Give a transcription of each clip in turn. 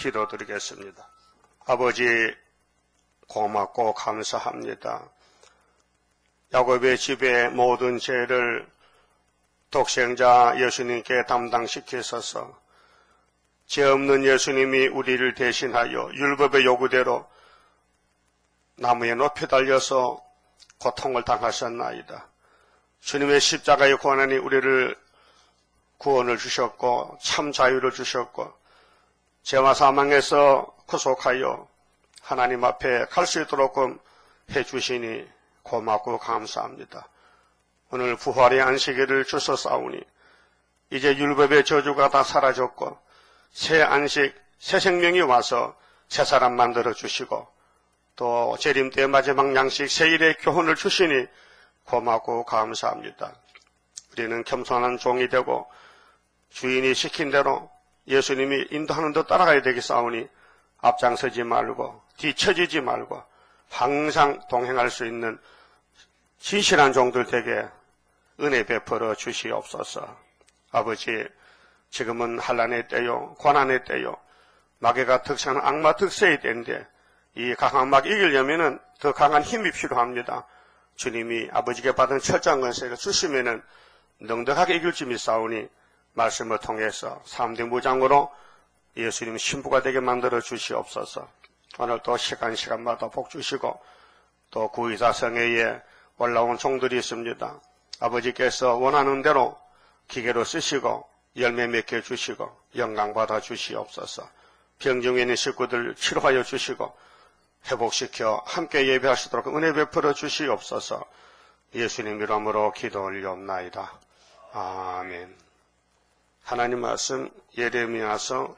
기도드리겠습니다. 아버지, 고맙고 감사합니다. 야곱의 집의 모든 죄를 독생자 예수님께 담당시키소서. 죄 없는 예수님이 우리를 대신하여 율법의 요구대로 나무에 높이 달려서 고통을 당하셨나이다. 주님의 십자가의 고난이 우리를 구원을 주셨고 참 자유를 주셨고 죄와 사망에서 구속하여 하나님 앞에 갈 수 있도록 해주시니 고맙고 감사합니다. 오늘 부활의 안식일을 주소싸우니 이제 율법의 저주가 다 사라졌고 새 안식, 새 생명이 와서 새 사람 만들어 주시고 또 재림 때 마지막 양식 세일의 교훈을 주시니 고맙고 감사합니다. 우리는 겸손한 종이 되고 주인이 시킨 대로 예수님이 인도하는 데 따라가야 되겠사오니 앞장서지 말고 뒤처지지 말고 항상 동행할 수 있는 진실한 종들 되게 은혜 베풀어 주시옵소서. 아버지, 지금은 환난의 때요, 고난의 때요, 마귀가 득세하는 악마 득세의 때인데 이 강한 마귀 이기려면은 더 강한 힘이 필요합니다. 주님이 아버지께 받은 철저한 권세를 주시면은 넉넉하게 이길 줄 믿사오니 말씀을 통해서 3대 무장으로 예수님 신부가 되게 만들어 주시옵소서. 오늘 또 시간마다 복 주시고 또 구의사 성회에 올라온 종들이 있습니다. 아버지께서 원하는 대로 기계로 쓰시고 열매 맺게 주시고 영광 받아 주시옵소서. 병중에 있는 식구들 치료하여 주시고 회복시켜 함께 예배할 수 있도록 은혜 베풀어 주시옵소서. 예수님 이름으로 기도 올리옵나이다. 아멘. 하나님 말씀 예레미야서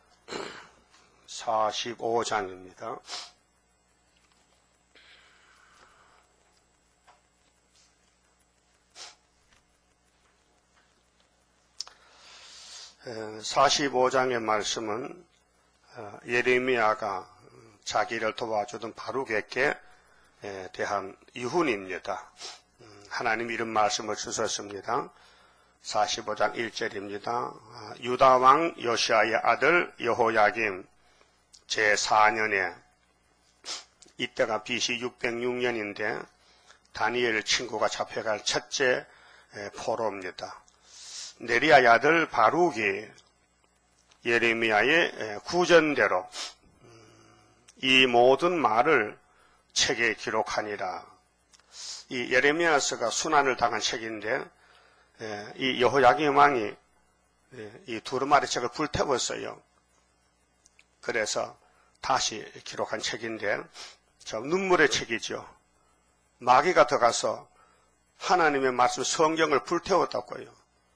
45장입니다. 에, 45장의 말씀은 예레미야가 자기를 도와주던 바룩에게 대한 이훈입니다. 하나님 이런 말씀을 주셨습니다. 45장 1절입니다. 유다 왕 요시아의 아들 여호야김 제4년에 이때가 BC 606년인데 다니엘 친구가 잡혀갈 첫째 포로입니다. 네리아의 아들 바룩이 예레미야의 구전대로 이 모든 말을 책에 기록하니라. 이 예레미야서가 순환을 당한 책인데 이 여호야김 왕이 이 두루마리 책을 불태웠어요. 그래서 다시 기록한 책인데 저 눈물의 책이죠. 마귀가 들어가서 하나님의 말씀 성경을 불태웠다고요.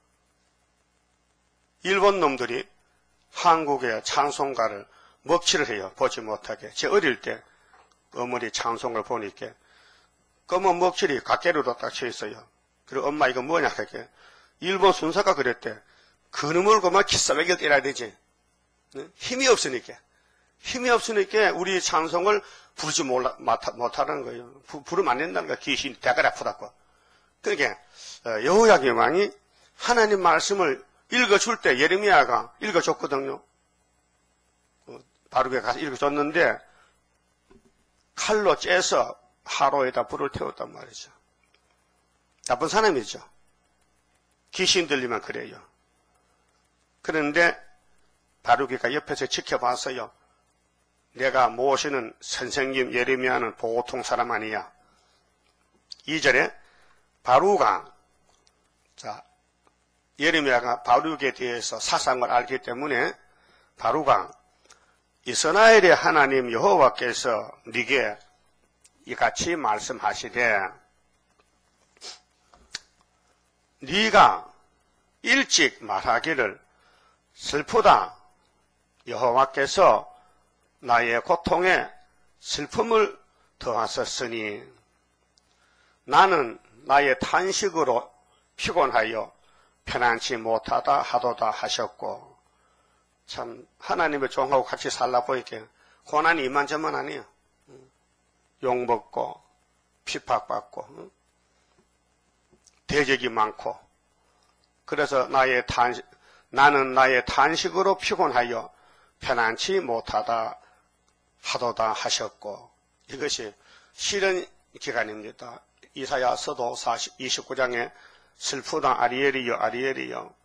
일본 놈들이 한국의 찬송가를 먹칠을 해요. 보지 못하게. 제 어릴 때 어머니 찬송을 보니까 검은 먹칠이 각개로도 딱 쳐 있어요. 그리고 엄마 이거 뭐냐 하게 일본 순사가 그랬대. 그놈을 그만 기싸매기를 때려야 되지. 힘이 없으니까 우리 찬송을 부르지 못하는 거예요. 부르면 안 된다는 거야. 귀신이 대가리 아프다고. 그러니까 여호야김 왕이 하나님 말씀을 읽어줄 때 예레미야가 읽어줬거든요. 바룩에 가서 읽어줬는데 칼로 째서 하로에다 불을 태웠단 말이죠. 나쁜 사람이죠. 귀신 들리면 그래요. 그런데 바룩이가 옆에서 지켜봤어요. 내가 모시는 선생님 예레미야는 보통 사람 아니야. 2절에 바룩아, 예레미야가 바룩에 대해서 사상을 알기 때문에 바룩아, 이스라엘의 하나님 여호와께서 네게 이같이 말씀하시되 네가 일찍 말하기를 슬프다. 여호와께서 나의 고통에 슬픔을 더하셨으니 나는 나의 탄식으로 피곤하여 편안치 못하다 하도다 하셨고. 참 하나님의 종하고 같이 살라 보이게 고난이 이만저만 아니에요. 욕먹고 핍박받고 대적이 많고. 그래서 나는 나의 탄식으로 피곤하여 편안치 못하다 하도다 하셨고, 이것이 실현 기간입니다. 이사야서도 29장에 슬프다 아리엘이여 아리엘이여,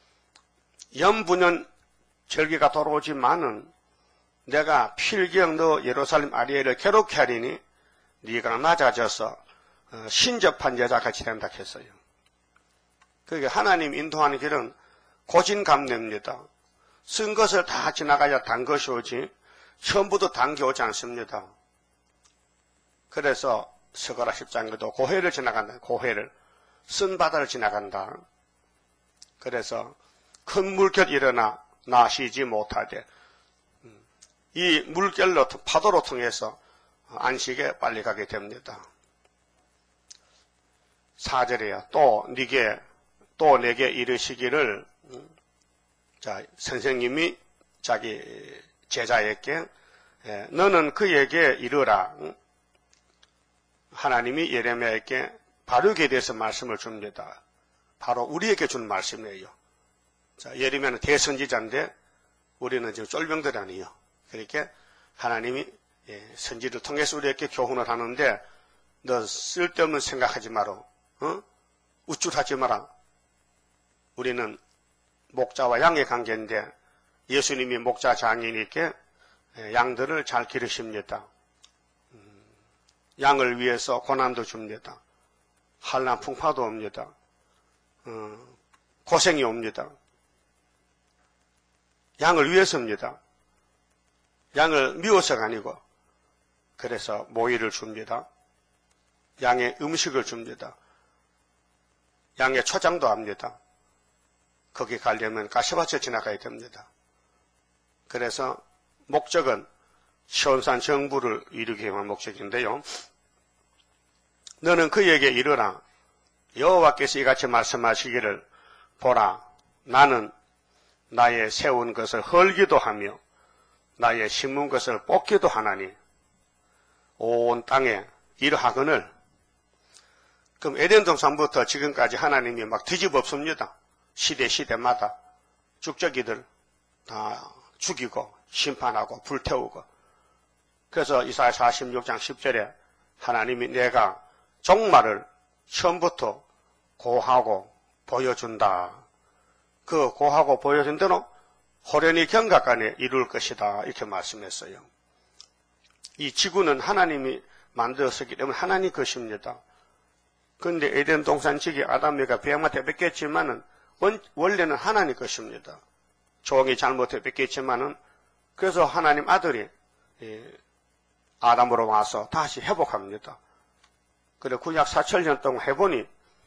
연분연 절기가 돌아오지만은 내가 필경 너 예루살렘 아리엘을 괴롭게 하리니 네가 낮아져서 신접한 여자같이 된다 했어요. 그게 하나님 인도하는 길은 고진감래입니다. 쓴 것을 다 지나가야 단 것이 오지 처음부터 단 게 오지 않습니다. 그래서 스가랴 10장에도 고해를 지나간다. 고해를 쓴 바다를 지나간다. 그래서 큰 물결 일어나 나 쉬지 못하되, 이 물결로 파도로 통해서 안식에 빨리 가게 됩니다. 4절에요. 또 내게 이르시기를, 자, 선생님이 자기 제자에게 너는 그에게 이르라. 하나님이 예레미야에게 바룩에 대해서 말씀을 줍니다. 바로 우리에게 준 말씀이에요. 자, 예레미야는 대선지자인데 우리는 지금 쫄병들 아니에요. 그렇게 하나님이 선지를 통해서 우리에게 교훈을 하는데, 너 쓸데없는 생각하지 마라. 우쭐하지 마라. 우리는 목자와 양의 관계인데 예수님이 목자 장이니까 양들을 잘 기르십니다. 양을 위해서 고난도 줍니다. 한란 풍파도 옵니다. 고생이 옵니다. 양을 위해서입니다. 양을 미워서가 아니고, 그래서 모이를 줍니다. 양의 음식을 줍니다. 양의 초장도 합니다. 거기 가려면 가시밭을 지나가야 됩니다. 그래서 목적은 시온산 정부를 이루기 위한 목적인데요. 너는 그에게 이르라. 여호와께서 이같이 말씀하시기를, 보라, 나는 나의 세운 것을 헐기도 하며 나의 심은 것을 뽑기도 하나니 온 땅에 일하거늘. 그럼 에덴 동산부터 지금까지 하나님이 막 뒤집어엎습니다. 시대마다 죽저기들 다 죽이고 심판하고 불태우고. 그래서 이사야 46장 10절에 하나님이 내가 종말을 처음부터 고하고 보여준다. 그 고하고 보여준 대로 호련히 경각간에 이룰 것이다. 이렇게 말씀했어요. 이 지구는 하나님이 만들었기 때문에 하나님 것입니다. 그런데 에덴 동산 지기 아담이가 뱀한테 뺏겼지만은 원래는 하나님 것입니다. 종이 잘못해 뺏겼지만은, 그래서 하나님 아들이 아담으로 와서 다시 회복합니다. 그래 구약 4,000년 동안 해보니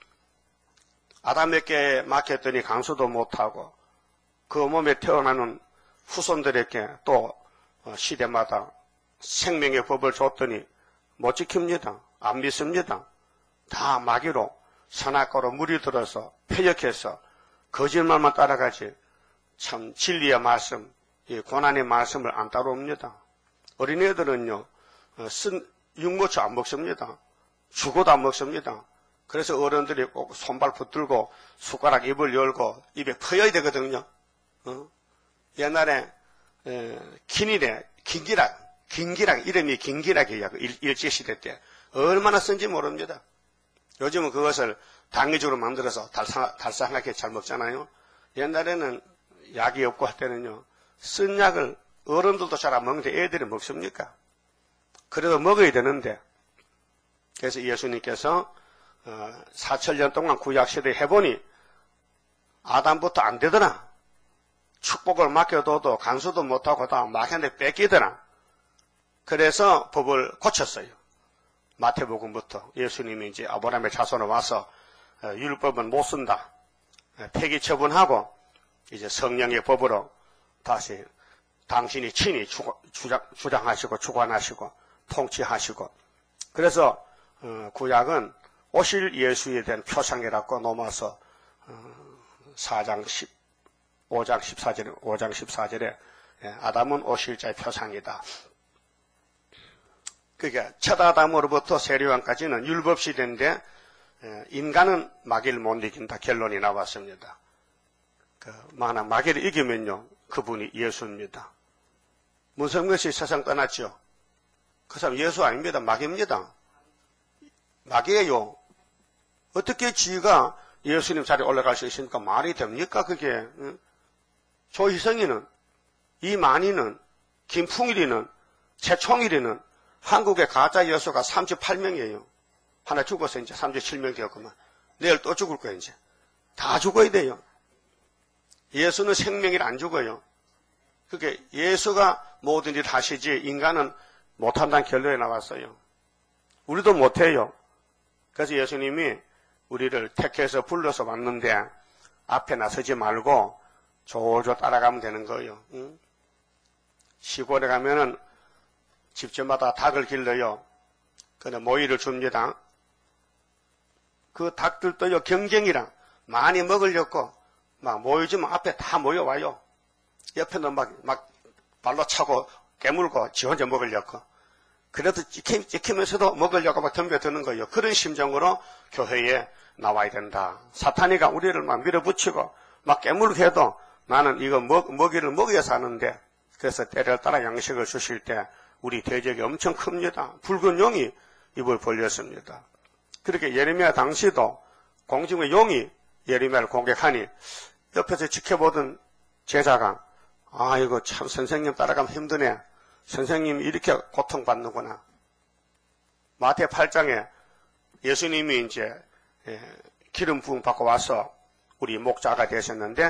아담에게 맡겼더니 강수도 못하고 그 몸에 태어나는 후손들에게 또 시대마다 생명의 법을 줬더니 못 지킵니다. 안 믿습니다. 다 마귀로 선악과로 물이 들어서 폐역해서 거짓말만 따라가지 참 진리의 말씀, 이 고난의 말씀을 안 따라옵니다. 어린애들은요, 육모초 안 먹습니다. 죽어도 안 먹습니다. 그래서 어른들이 꼭 손발 붙들고 숟가락 입을 열고 입에 퍼여야 되거든요. 옛날에 긴기락 이름이 긴기락이에요. 일제시대 때 얼마나 쓴지 모릅니다. 요즘은 그것을 당위적으로 만들어서 달싹하게 잘 먹잖아요. 옛날에는 약이 없고 할 때는요, 쓴 약을 어른들도 잘 안 먹는데 애들이 먹습니까? 그래도 먹어야 되는데, 그래서 예수님께서 4,000년 동안 구약시대에 해보니 아담부터 안 되더라. 축복을 맡겨둬도 간수도 못하고 다 마귀한테 뺏기더라. 그래서 법을 고쳤어요. 마태복음부터 예수님이 이제 아브라함의 자손으로 와서 율법은 못 쓴다. 폐기 처분하고 이제 성령의 법으로 다시 당신이 친히 주장하시고 주관하시고 통치하시고. 그래서 구약은 오실 예수에 대한 표상이라고 넘어서 5장 14절에 아담은 오실 자의 표상이다. 그러니까 첫 아담으로부터 세례왕까지는 율법 시대인데 인간은 마귀를 못 이긴다 결론이 나왔습니다. 만약 마귀를 이기면요, 그분이 예수입니다. 무슨 것이 세상 떠났죠? 그 사람 예수 아닙니다. 마귀입니다. 마귀예요. 어떻게 지가 예수님 자리에 올라갈 수 있습니까? 말이 됩니까? 그게. 조희성이는, 이만희는, 김풍일이는, 최총일이는 한국의 가짜 예수가 38명이에요. 하나 죽어서 이제 37명 되었구만. 내일 또 죽을 거예요, 이제. 다 죽어야 돼요. 예수는 생명이라 안 죽어요. 그게 예수가 모든 일 하시지 인간은 못한다는 결론에 나왔어요. 우리도 못해요. 그래서 예수님이 우리를 택해서 불러서 왔는데 앞에 나서지 말고 조조 따라가면 되는 거예요. 응? 시골에 가면은 집집마다 닭을 길러요. 그래 모이를 줍니다. 그 닭들도요 경쟁이랑 많이 먹으려고 막 모여주면 앞에 다 모여와요. 옆에는 막 발로 차고 깨물고 지 혼자 먹으려고. 그래도 찍히면서도 먹으려고 막 덤벼드는 거예요. 그런 심정으로 교회에 나와야 된다. 사탄이가 우리를 막 밀어붙이고 막 깨물게 해도 나는 이거 먹이를 먹여야 사는데, 그래서 때를 따라 양식을 주실 때 우리 대적이 엄청 큽니다. 붉은 용이 입을 벌렸습니다. 그렇게 예레미야 당시도 공중의 용이 예레미야를 공격하니 옆에서 지켜보던 제자가 이거 참 선생님 따라가면 힘드네. 선생님이 이렇게 고통받는구나. 마태 8장에 예수님이 이제 기름 부음 받고 와서 우리 목자가 되셨는데,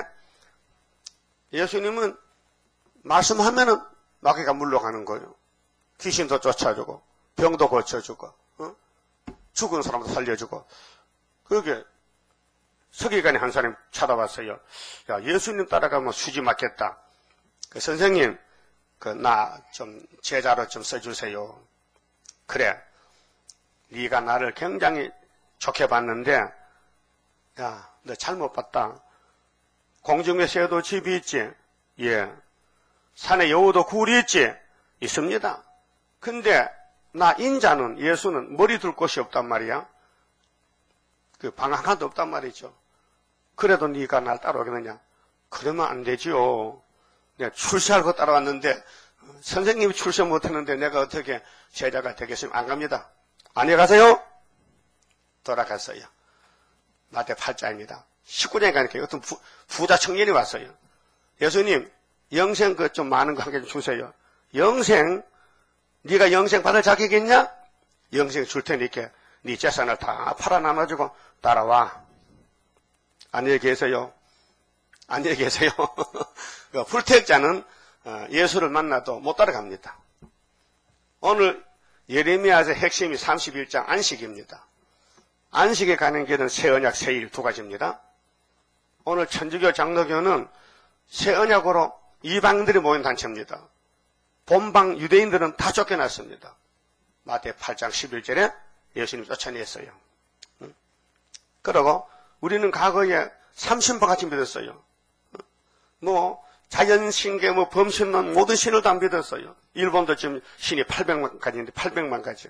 예수님은 말씀하면은 마귀가 물러가는 거예요. 귀신도 쫓아주고 병도 고쳐주고 죽은 사람도 살려주고. 그게 서기관이 한 사람이 찾아왔어요. 야, 예수님 따라가면 수지 맞겠다. 선생님, 나 좀 제자로 좀 써주세요. 그래, 네가 나를 굉장히 좋게 봤는데, 야, 너 잘못 봤다. 공중의 새도 집이 있지. 예. 산에 여우도 굴이 있지. 있습니다. 근데 나 인자는, 예수는 머리 둘 곳이 없단 말이야. 그 방 하나도 없단 말이죠. 그래도 네가 날 따라오겠느냐? 그러면 안 되지요. 내가 출세하고 따라왔는데 선생님이 출세 못했는데 내가 어떻게 제자가 되겠으면 안 갑니다. 안녕히 가세요. 돌아갔어요. 마태 8장입니다. 19장에 가니까 어떤 부자 청년이 왔어요. 예수님, 영생 좀 많은 거 한 개 좀 주세요. 영생? 네가 영생 받을 자격이 있냐? 영생 줄 테니까 네 재산을 다 팔아 나눠주고 따라와. 안녕히 계세요. 안녕히 계세요. 불택자는 예수를 만나도 못 따라갑니다. 오늘 예레미야의 핵심이 31장 안식입니다. 안식에 가는 길은 새 언약, 새 일 두 가지입니다. 오늘 천주교 장로교는 새 언약으로 이방인들이 모인 단체입니다. 본방 유대인들은 다 쫓겨났습니다. 마태 8장 11절에 예수님 쫓아냈어요. 그러고 우리는 과거에 삼신파 같이 믿었어요. 자연신계, 범신론, 모든 신을 다 믿었어요. 일본도 지금 신이 800만 가지인데 800만 가지.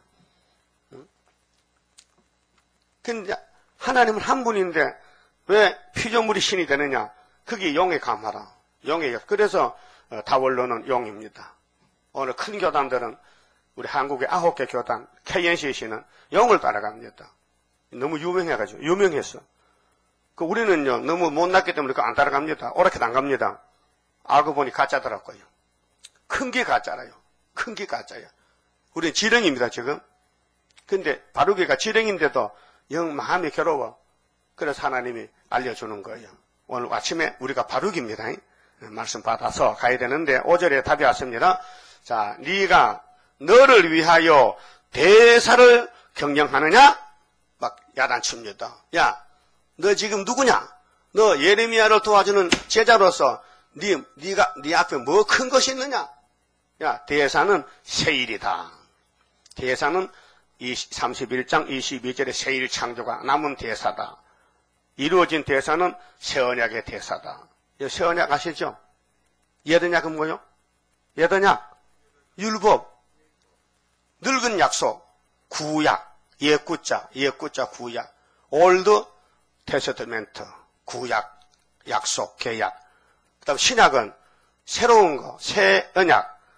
근데 하나님은 한 분인데 왜 피조물이 신이 되느냐? 그게 용에 감하라. 용에. 그래서 다원론은 용입니다. 오늘 큰 교단들은 우리 한국의 9개 교단, KNCC는 용을 따라갑니다. 너무 유명해가지고, 유명했어. 우리는요, 너무 못났기 때문에 그거 안 따라갑니다. 오락해도 안 갑니다. 알고 보니 가짜더라고요. 큰 게 가짜라요. 큰 게 가짜야. 우리는 지렁입니다, 지금. 근데 바루기가 지렁인데도 영 마음이 괴로워. 그래서 하나님이 알려주는 거예요. 오늘 아침에 우리가 바루기입니다. 말씀 받아서 가야 되는데 5절에 답이 왔습니다. 자, 네가 너를 위하여 대사를 경영하느냐? 막 야단칩니다. 야, 너 지금 누구냐? 너 예레미야를 도와주는 제자로서 네 앞에 뭐 큰 것이 있느냐? 야, 대사는 새일이다. 대사는 31장 22절에 새일 창조가 남은 대사다. 이루어진 대사는 새언약의 대사다. 새언약 아시죠? 옛언약은 뭐요? 옛언약, 율법, 늙은 약속, 구약, 옛구자 구약, 올드 테스트멘트, 구약, 약속, 계약. 그 다음 신약은 새로운 거, 새 언약,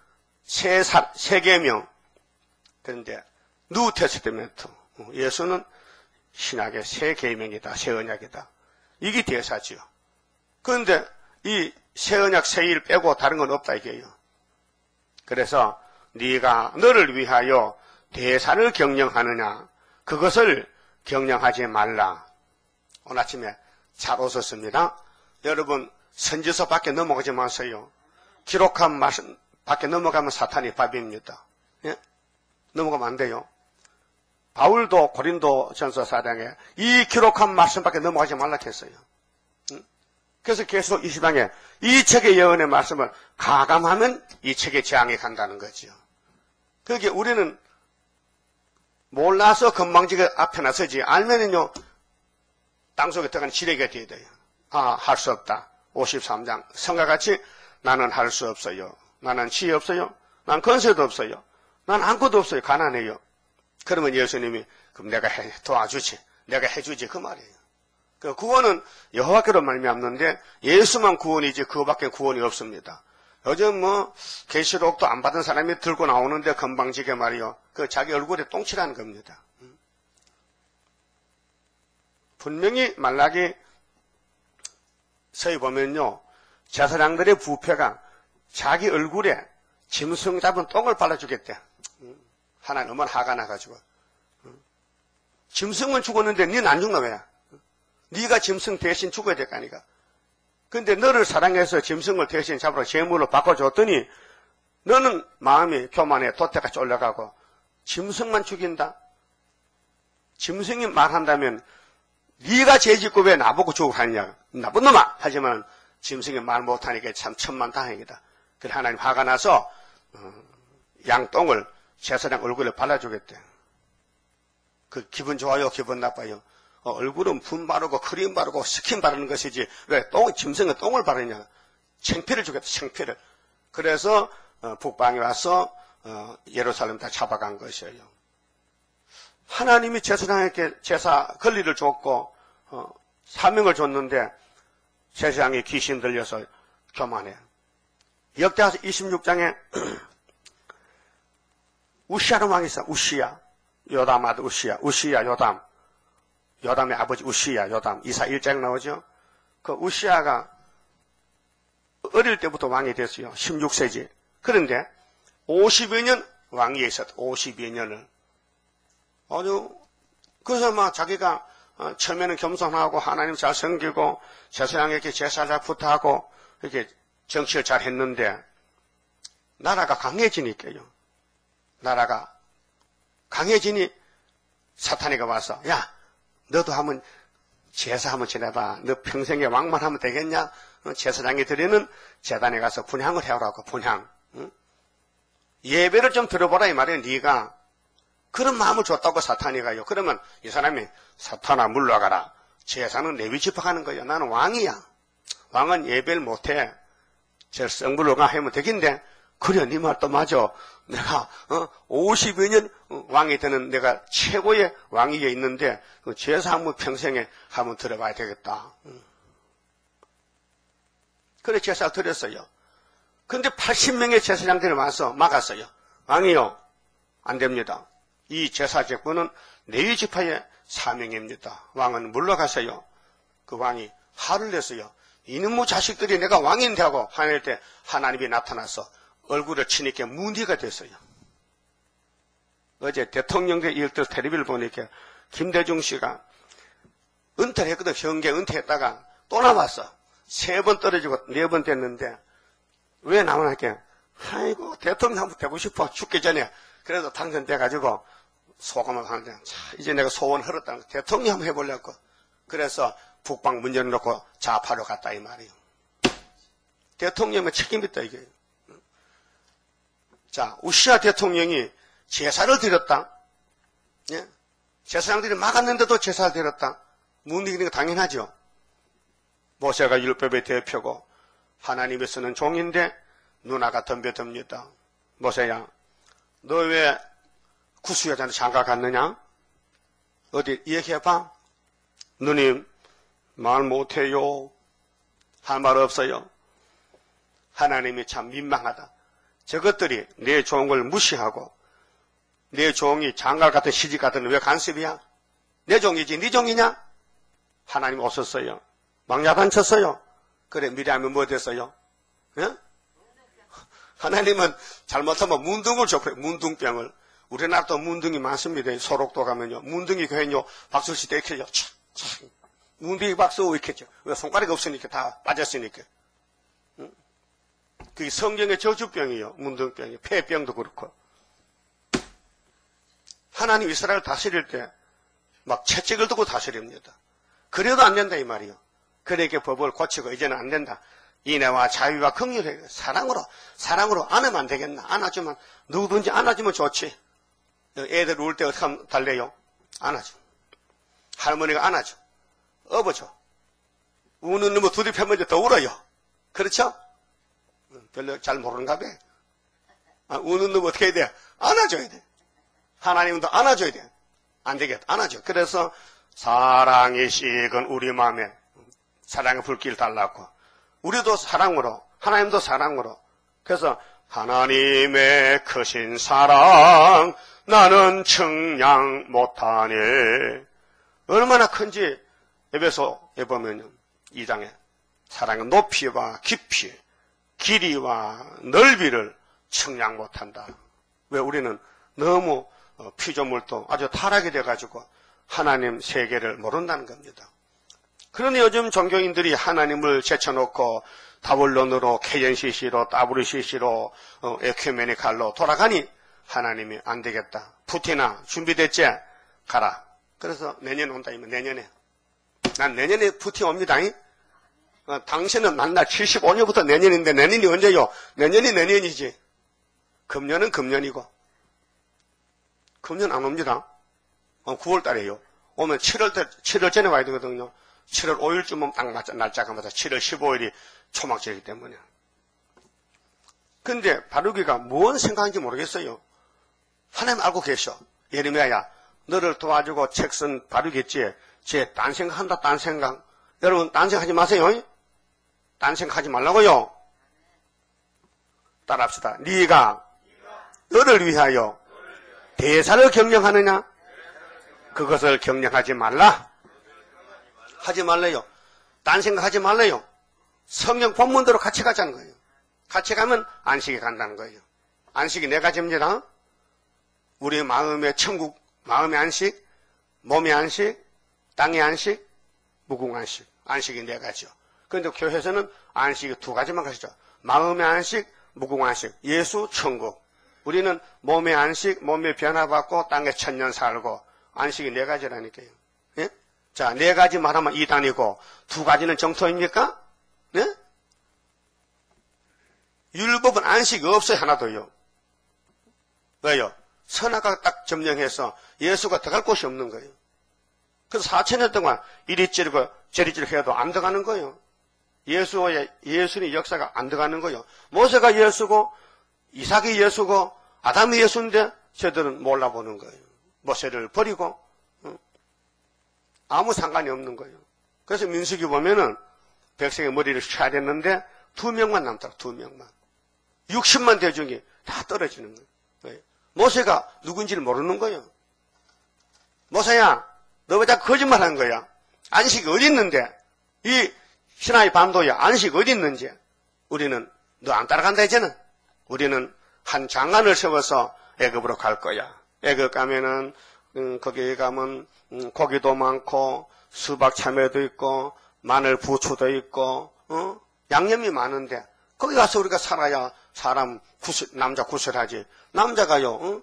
세 계명. 그런데 뉴 테스트멘트. 예수는 신약의 새 계명이다, 새 언약이다. 이게 대사지요. 그런데 이 새 언약, 새 일 빼고 다른 건 없다 이게요. 그래서 네가 너를 위하여 대사를 경영하느냐, 그것을 경영하지 말라. 오늘 아침에 잘 오셨습니다. 여러분 선지서 밖에 넘어가지 마세요. 기록한 말씀 밖에 넘어가면 사탄이 밥입니다. 예? 넘어가면 안 돼요. 바울도 고린도 전서 4장에 이 기록한 말씀 밖에 넘어가지 말라 했어요. 그래서 계속 이 시방에 이 책의 예언의 말씀을 가감하면 이 책의 재앙이 간다는 거죠. 그게 우리는 몰라서 건방지게 앞에 나서지, 알면은요, 땅속에 들어가는 지뢰가 되어야 돼요. 아, 할 수 없다. 53장. 성과 같이 나는 할 수 없어요. 나는 지혜 없어요. 난 건세도 없어요. 난 아무것도 없어요. 가난해요. 그러면 예수님이 그럼 내가 도와주지. 내가 해주지. 그 말이에요. 그 구원은 여호와께로 말미암는데 예수만 구원이지 그거밖에 구원이 없습니다. 요즘 계시록도 안 받은 사람이 들고 나오는데 건방지게 말이요. 그 자기 얼굴에 똥칠하는 겁니다. 분명히 말라기 서에 보면요. 제사장들의 부패가 자기 얼굴에 짐승 잡은 똥을 발라주겠대. 하나님 얼마나 화가 나가지고. 짐승은 죽었는데 니는 안 죽나 왜? 네가 짐승 대신 죽어야 될 거 아니까. 근데 너를 사랑해서 짐승을 대신 잡으러 제물로 바꿔줬더니 너는 마음이 교만해 도태같이 올라가고 짐승만 죽인다? 짐승이 말한다면 네가 죄짓고 왜 나보고 죽고 하느냐. 나쁜 놈아! 하지만 짐승이 말 못하니까 참 천만다행이다. 그래 하나님 화가 나서 양똥을 제사장 얼굴에 발라주겠대. 그 기분 좋아요? 기분 나빠요? 얼굴은 분 바르고 크림 바르고 스킨 바르는 것이지 왜 짐승은 똥을 바르냐. 창피를 주겠다. 창피를. 그래서 북방에 와서 예루살렘 다 잡아간 것이에요. 하나님이 제사장에게 제사 권리를 줬고 사명을 줬는데 제사장이 귀신 들려서 교만해. 역대하서 26장에 우시야라는 왕이 있어. 우시야. 요담 아들 우시야. 우시야 요담. 요담의 아버지 우시야 요담. 이사 1장 나오죠. 그 우시야가 어릴 때부터 왕이 됐어요. 16세지. 그런데 50여 년 왕위에 있었다. 50여 년을. 그래서 막 자기가 처음에는 겸손하고 하나님 잘 섬기고 제사장에게 제사 잘 부탁하고 이렇게 정치를 잘 했는데 나라가 강해지니까요. 나라가 강해지니 사탄이가 와서 야 너도 한번 제사 한번 지내봐. 너 평생에 왕만 하면 되겠냐? 제사장이 드리는 제단에 가서 분향을 해오라고. 분향. 응? 예배를 좀 들어보라 이 말이에요. 네가 그런 마음을 줬다고 사탄이가요. 그러면 이 사람이 사탄아 물러가라. 제사는 내위 집합하는 거예요. 나는 왕이야. 왕은 예배를 못해. 제 성불로가 하면 되긴데 그래 네 말도 맞아. 내가 50여 년 왕이 되는 내가 최고의 왕위에 있는데 제사 한번 평생에 한번 들어봐야 되겠다. 그래 제사 드렸어요. 근데 80명의 제사장들이 와서 막았어요. 왕이요. 안 됩니다. 이 제사 제권은 레위 지파의 사명입니다. 왕은 물러가세요. 그 왕이 화를 냈어요. 이놈의 자식들이 내가 왕인데 하고 화낼 때 하나님이 나타나서 얼굴을 치니까 문제가 됐어요. 어제 대통령의 일들 텔레비를 보니까 김대중 씨가 은퇴를 했거든. 현계 은퇴했다가 또 나왔어. 3번 떨어지고 4번 됐는데 왜 나오냐니까 아이고 대통령 한번 되고 싶어 죽기 전에. 그래서 당선돼가지고 소감을 하는데 이제 내가 소원 흘렀다는 거 대통령 한번 해보려고. 그래서 북방 문 열어놓고 좌파로 갔다 이 말이에요. 대통령의 책임이 있다 이게. 자, 우시야 대통령이 제사를 드렸다. 예? 제사장들이 막았는데도 제사를 드렸다. 문이기는 거 당연하죠. 모세가 율법의 대표고 하나님이 쓰는 종인데 누나가 덤벼듭니다. 모세야, 너 왜 구수여자한테 장가 갔느냐? 어디 얘기해봐. 누님 말 못해요. 할 말 없어요. 하나님이 참 민망하다. 저것들이 내 종을 무시하고 내 종이 장갈 같은 시집 같은 왜 간섭이야? 내 종이지 네 종이냐? 하나님 오셨어요. 망야단 쳤어요. 그래 미리하면 뭐 됐어요? 예? 하나님은 잘못하면 문둥을 줬어요. 문둥병을. 우리나라도 문둥이 많습니다. 소록도 가면요. 문둥이 교회는요. 박수 칠 때 이렇게 해요. 착. 문둥이 박수 이렇게 했죠. 왜 손가락이 없으니까 다 빠졌으니까. 응? 그게 성경의 저주병이에요. 문둥병이. 폐병도 그렇고. 하나님 이스라엘 다스릴 때 막 채찍을 두고 다스립니다. 그래도 안 된다 이 말이요. 그렇게 법을 고치고 이제는 안 된다. 인애와 자유와 긍휼에 사랑으로 안으면 안 되겠나? 안아주면 누구든지 안아주면 좋지. 애들 울 때 어떻게 하면 달래요? 안아줘. 할머니가 안아줘. 업어줘. 우는 놈을 두드리면 이제 더 울어요. 그렇죠? 별로 잘 모르는가 봐. 우는 놈 어떻게 해야 돼? 안아줘야 돼. 하나님도 안아줘야 돼. 안 되겠다. 안아줘. 그래서 사랑이 식은 우리 마음에 사랑의 불길 달라고. 우리도 사랑으로, 하나님도 사랑으로. 그래서 하나님의 크신 사랑 나는 측량 못하네. 얼마나 큰지 에베소에 보면 2장에 사랑의 높이와 깊이, 길이와 넓이를 측량 못한다. 왜 우리는 너무 피조물도 아주 타락이 돼가지고 하나님 세계를 모른다는 겁니다. 그런데 요즘 종교인들이 하나님을 제쳐놓고 다블론으로, KNCC로, WCC로, 에큐메니칼로 돌아가니 하나님이 안 되겠다. 푸틴아 준비됐지? 가라. 그래서 내년 온다 이면 내년에. 난 내년에 푸틴 옵니다. 당신은 만날 75년부터 내년인데 내년이 언제요? 내년이 내년이지. 금년은 금년이고. 금년 안 옵니다. 9월 달에요. 오면 7월 전에 와야 되거든요. 7월 5일쯤은 딱 맞아, 날짜가 맞아. 7월 15일이 초막절이기 때문에. 근데 바루기가 뭔 생각인지 모르겠어요. 하나님 알고 계셔. 예레미야야, 너를 도와주고 책 쓴 바루겠지. 쟤 딴 생각한다, 딴 생각. 여러분, 딴 생각하지 마세요. 딴 생각하지 말라고요. 따라합시다. 네가 너를 위하여 대사를 경영하느냐? 그것을 경영하지 말라. 하지 말래요. 딴 생각하지 말래요. 성경 본문대로 같이 가자는 거예요. 같이 가면 안식이 간다는 거예요. 안식이 네 가지입니다. 우리 마음의 천국, 마음의 안식, 몸의 안식, 땅의 안식, 무궁안식. 안식이 네 가지요. 그런데 교회에서는 안식이 두 가지만 가시죠. 마음의 안식, 무궁안식. 예수, 천국. 우리는 몸의 안식, 몸의 변화받고 땅에 천년 살고 안식이 네 가지라니까요. 예? 자, 네 가지 말하면 2단이고 두 가지는 정토입니까? 네? 율법은 안식이 없어요. 하나도요. 왜요? 선악과 딱 점령해서 예수가 들어갈 곳이 없는 거예요. 그래서 4,000년 동안 이리 찌르고 저리 찌르고 해도 안 들어가는 거예요. 예수의 역사가 안 들어가는 거예요. 모세가 예수고 이삭이 예수고 아담이 예수인데 저들은 몰라보는 거예요. 모세를 버리고 아무 상관이 없는 거예요. 그래서 민수기 보면은 백성의 머리를 쳐야 됐는데 2명만 남더라. 2명만. 60만 대중이 다 떨어지는 거예요. 모세가 누군지를 모르는 거예요. 모세야, 너 왜 자꾸 거짓말하는 거야? 안식이 어디 있는데? 이 시나이 반도에 안식이 어디 있는지 우리는 너 안 따라간다 이제는. 우리는 한 장관을 세워서 애굽으로 갈 거야. 애굽 가면은 거기에 가면 고기도 많고 수박 참외도 있고 마늘 부추도 있고 양념이 많은데 거기 가서 우리가 살아야 사람 남자 구슬하지. 남자가요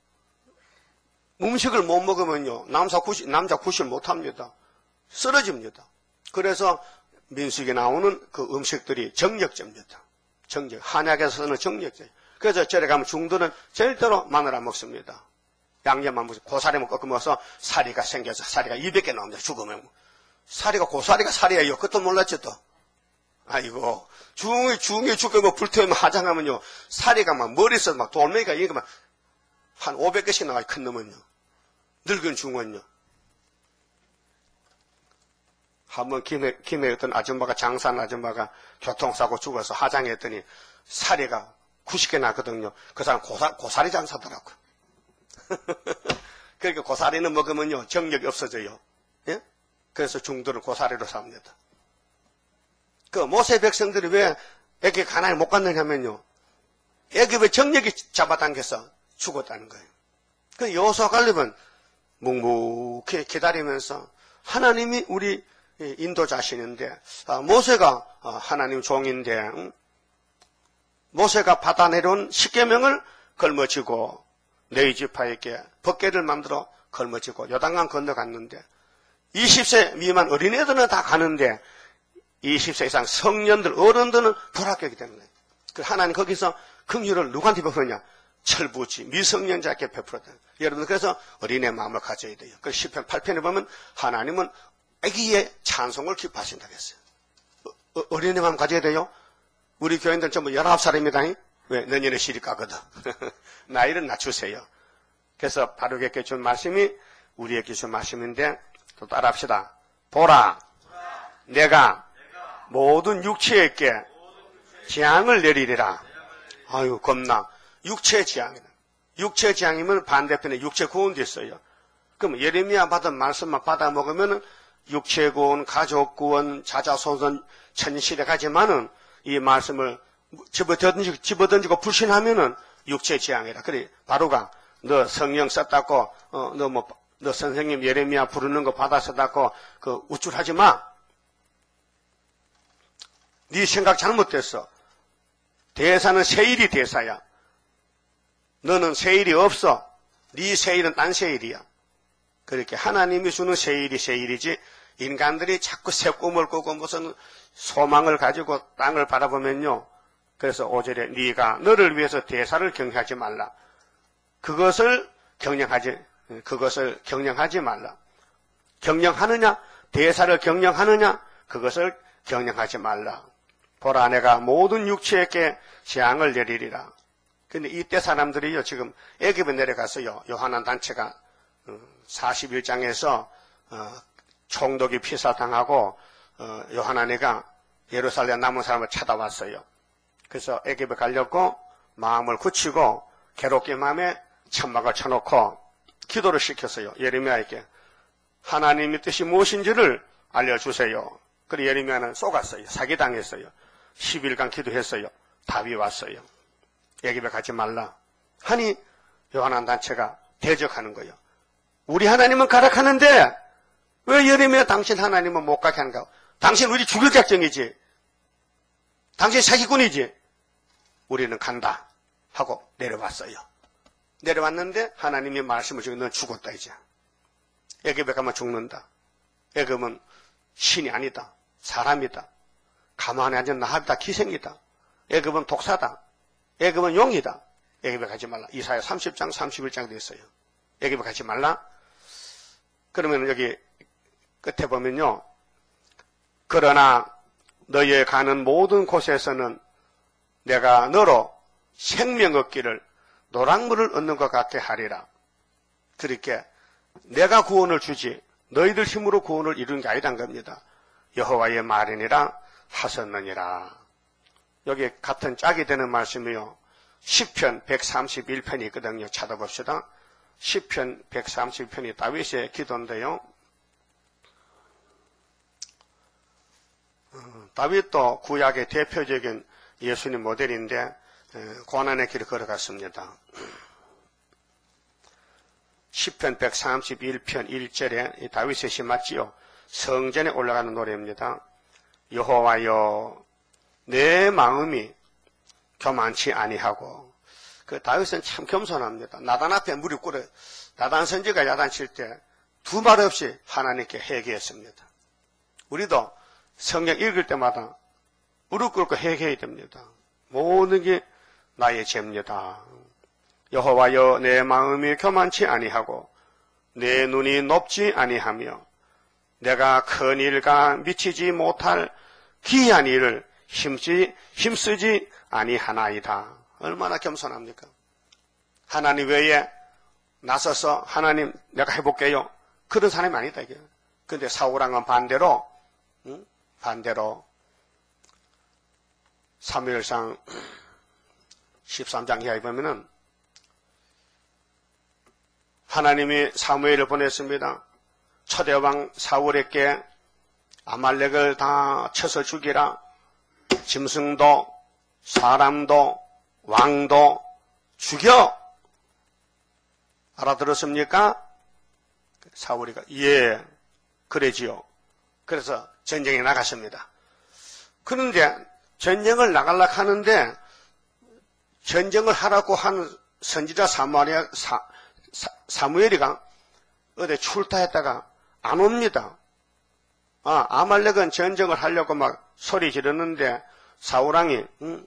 음식을 못 먹으면요 남자 구실 못합니다. 쓰러집니다. 그래서 민수기에 나오는 그 음식들이 정력제입니다. 정력. 한약에서는 정력제. 그래서 절에 가면 중도는 절대로 마늘 안 먹습니다. 양념만 먹고 고사리만 꺾어 먹어서 사리가 생겨서 사리가 200개 나옵니다. 죽으면. 사리가 고사리가 살이에요. 그것도 몰랐지 또. 아이고 중이 죽고 뭐 불태우면 하장하면요 사리가 막 머리에서 막 돌멩이가 이게 막 한 500개씩 나와요. 큰 놈은요. 늙은 중은요. 한번 김해 어떤 아줌마가 장사하는 아줌마가 교통사고 죽어서 하장했더니 사리가 90개 낳거든요. 그 사람 고사리 장사더라고요. 그러니까 고사리는 먹으면요, 정력이 없어져요. 예? 그래서 중도를 고사리로 삽니다. 그 모세 백성들이 왜 애굽에 가나안에 못 갔느냐면요, 애굽의 정력이 잡아당겨서 죽었다는 거예요. 그 여호수아 갈렙은 묵묵히 기다리면서 하나님이 우리 인도자시는데, 모세가 하나님 종인데, 모세가 받아내려온 십계명을 걸머쥐고 너희 지파에게 법궤를 만들어 걸머쥐고 요단강 건너갔는데, 20세 미만 어린애들은 다 가는데 20세 이상 성년들 어른들은 불합격이 되는 거예요. 그 하나님 거기서 긍휼을 누구한테 베푸느냐? 철부지 미성년자에게 베풀었다. 여러분, 그래서 어린애 마음을 가져야 돼요. 그 시편 8편에 보면 하나님은 아기의 찬송을 기뻐하신다고 했어요. 어린애 마음 가져야 돼요. 우리 교인들 전부 19살입니다. 왜? 내년에 시집 가거든. 나이를 낮추세요. 그래서 바르게 준 말씀이 우리에게 준 말씀인데, 또 따라합시다. 보라, 내가 모든 육체에게 재앙을 내리리라. 아유, 겁나. 육체 재앙이다. 육체 재앙이면 반대편에 육체 구원도 있어요. 그럼 예레미야 받은 말씀만 받아 먹으면 육체 구원, 가족 구원, 자자손손 천실에 가지만은 이 말씀을 집어던지고 불신하면은 육체 재앙이다. 그래, 바로가 너 성령 썼다고, 너 선생님 예레미야 부르는 거 받았었다고 우쭐하지 마. 네 생각 잘못됐어. 대사는 세일이 대사야. 너는 세일이 없어. 네 세일은 딴 세일이야. 그렇게 하나님이 주는 세일이 세일이지, 인간들이 자꾸 새 꿈을 꾸고 무슨 소망을 가지고 땅을 바라보면요. 그래서 5절에 네가 너를 위해서 대사를 경영하지 말라. 그것을 경영하지 말라. 경영하느냐? 대사를 경영하느냐? 그것을 경영하지 말라. 보라, 내가 모든 육체에게 재앙을 내리리라. 근데 이때 사람들이요, 지금 애굽에 내려가서요, 요한한 단체가 41장에서 총독이 피사당하고 요한한애가 예루살렘 남은 사람을 찾아왔어요. 그래서 애굽에 가려고 마음을 굳히고 괴롭게 마음에 천막을 쳐놓고 기도를 시켰어요. 예레미야에게 하나님의 뜻이 무엇인지를 알려주세요. 그리고 예레미야는 쏘갔어요. 사기당했어요. 10일간 기도했어요. 답이 왔어요. 애굽에 가지 말라 하니 요한한 단체가 대적하는 거예요. 우리 하나님은 가라 하는데 왜 예레미야 당신 하나님은 못 가게 하는가? 당신 우리 죽일 작정이지. 당신 사기꾼이지. 우리는 간다 하고 내려왔어요. 내려왔는데 하나님이 말씀을 주고 넌 죽었다 이제. 애굽에 가면 죽는다. 애굽은 신이 아니다. 사람이다. 가만히 앉은 나합이다. 기생이다. 애굽은 독사다. 애굽은 용이다. 애굽에 가지 말라. 이사야 30장 31장도 있어요. 애굽에 가지 말라. 그러면 여기 끝에 보면요. 그러나 너희의 가는 모든 곳에서는 내가 너로 생명 얻기를 노랑물을 얻는 것 같아 하리라. 그렇게 내가 구원을 주지 너희들 힘으로 구원을 이루는 게 아니란 겁니다. 여호와의 말이니라 하셨느니라. 여기 같은 짝이 되는 말씀이요. 시편 131편이 있거든요. 찾아봅시다. 시편 131편이 다윗의 기도인데요. 다윗도 구약의 대표적인 예수님 모델인데 고난의 길을 걸어갔습니다. 시편 131편 1절에 다윗의 시 맞지요? 성전에 올라가는 노래입니다. 여호와여 내 마음이 교만치 아니하고. 그 다윗은 참 겸손합니다. 나단 앞에 무릎 꿇어. 나단 선지가 야단칠 때 두 말 없이 하나님께 회개했습니다. 우리도 성경 읽을 때마다 무릎 꿇고 회개해야 됩니다. 모든 게 나의 죄입니다. 여호와여 내 마음이 교만치 아니하고 내 눈이 높지 아니하며 내가 큰 일과 미치지 못할 기이한 일을 힘쓰지 아니하나이다. 얼마나 겸손합니까? 하나님 외에 나서서 하나님 내가 해볼게요. 그런 사람이 아니다 이게. 근데 사울왕은 반대로 사무엘상 13장 이하에 보면은 하나님이 사무엘을 보냈습니다. 초대왕 사울에게 아말렉을 다 쳐서 죽이라. 짐승도 사람도 왕도 죽여. 알아들었습니까? 사울이가 예 그러지요. 그래서 전쟁에 나갔습니다. 그런데 전쟁을 나가려고 하는데 전쟁을 하라고 한 선지자 사무엘이가 어디 출타했다가 안 옵니다. 아말렉은 전쟁을 하려고 막 소리 지르는데 사울왕이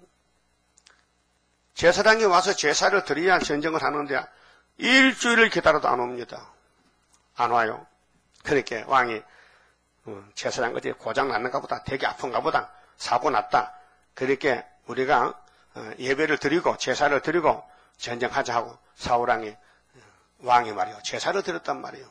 제사장이 와서 제사를 드려야 전쟁을 하는데 일주일을 기다려도 안 옵니다. 안 와요. 그러니까 왕이 제사장 어디 고장 났는가 보다, 되게 아픈가 보다, 사고 났다. 그러니까 우리가 예배를 드리고 제사를 드리고 전쟁하자 하고 왕이 말이요 제사를 드렸단 말이에요.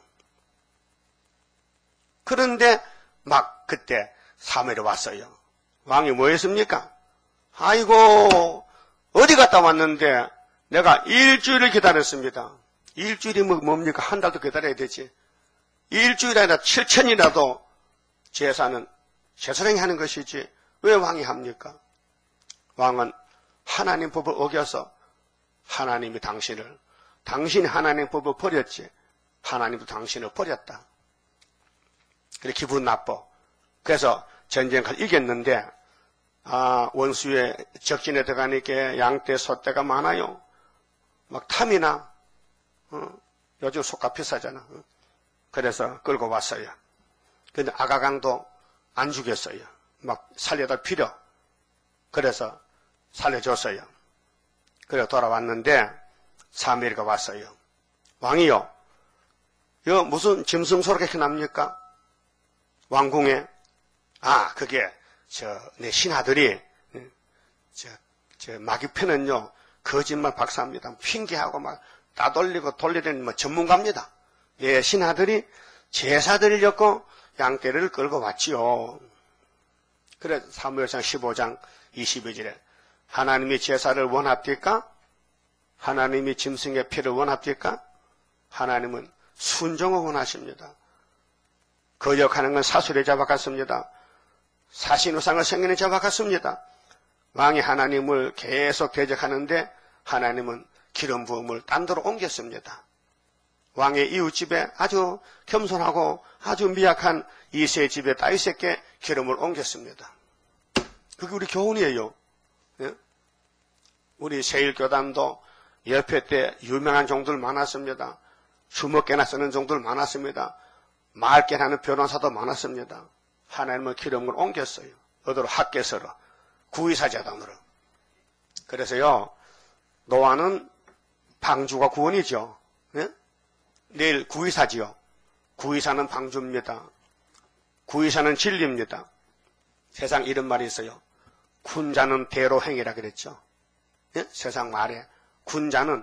그런데 막 그때 사무엘이 왔어요. 왕이 뭐 했습니까? 아이고 어디 갔다 왔는데 내가 일주일을 기다렸습니다. 일주일이 뭡니까? 한 달도 기다려야 되지. 일주일 아니라 7천이라도 제사는 제사장이 하는 것이지 왜 왕이 합니까? 왕은 하나님 법을 어겨서 하나님이 당신이 하나님 법을 버렸지 하나님도 당신을 버렸다. 그래 기분 나빠. 그래서 전쟁을 이겼는데 원수의 적진에 들어가니까 양떼 소떼가 많아요. 막 탐이나 요즘 소가 비싸잖아. 그래서 끌고 왔어요. 근데 아가강도 안 죽였어요. 막 살려다 필요. 그래서 살려줬어요. 그래 돌아왔는데 사무엘이가 왔어요. 왕이요. 이거 무슨 짐승 소리가 이렇게 납니까? 왕궁에. 그게 내 신하들이 마귀 패는요 거짓말 박사입니다. 핑계하고 막 따돌리고 돌리는 전문가입니다. 내 신하들이 제사 드리려고 양떼를 끌고 왔지요. 그래 사무엘상 15장 22절에 하나님이 제사를 원합니까? 하나님이 짐승의 피를 원합니까? 하나님은 순종을 원하십니다. 거역하는 건 사술의 자와 같습니다. 사신우상을 섬기는 자와 같습니다. 왕이 하나님을 계속 대적하는데 하나님은 기름 부음을 딴 데로 옮겼습니다. 왕의 이웃집에 아주 겸손하고 아주 미약한 이새의 집에 다윗에게 기름을 옮겼습니다. 그게 우리 교훈이에요. 예? 우리 세일교단도 옆에 때 유명한 종들 많았습니다. 주먹깨나 쓰는 종들 많았습니다. 말깨나 하는 변호사도 많았습니다. 하나님은 기름을 옮겼어요. 어디로? 학개서로, 구의사재단으로. 그래서요, 노아는 방주가 구원이죠. 예? 내일 구의사지요. 구의사는 방주입니다. 구의사는 진리입니다. 세상 이런 말이 있어요. 군자는 대로 행이라 그랬죠. 예? 세상 말에 군자는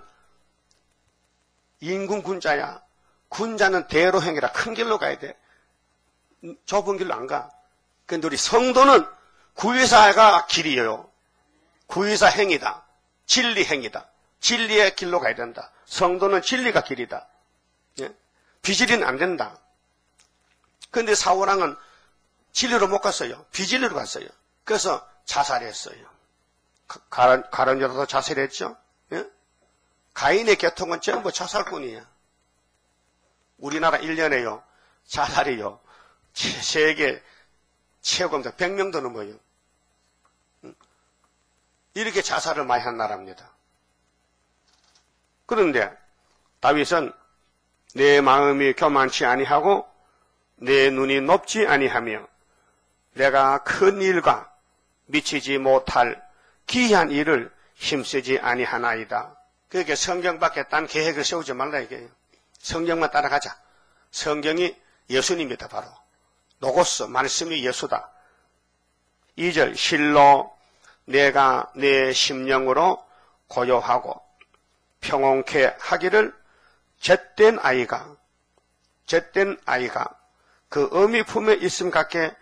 인군 군자야. 군자는 대로 행이라. 큰 길로 가야 돼. 좁은 길로 안 가. 근데 우리 성도는 구의사가 길이에요. 구의사 행이다. 진리 행이다. 진리의 길로 가야 된다. 성도는 진리가 길이다. 예? 비진리는 안 된다. 그런데 사울왕은 진리로 못 갔어요. 비진리로 갔어요. 그래서 자살했어요. 가론유다도 자살했죠. 예? 가인의 계통은 전부 자살꾼이에요. 우리나라 1년에요. 자살이요. 세계 최고입니다. 100명도 넘어요. 이렇게 자살을 많이 한 나라입니다. 그런데 다윗은 내 마음이 교만치 아니하고 내 눈이 높지 아니하며 내가 큰 일과 미치지 못할 기이한 일을 힘쓰지 아니하나이다. 그렇게 성경밖에 딴 계획을 세우지 말라 이게요. 성경만 따라가자. 성경이 예수님이다 바로. 로고스 말씀이 예수다. 2절 실로 내가 내 심령으로 고요하고 평온케 하기를 젖된 아이가 그 어미 품에 있음 같게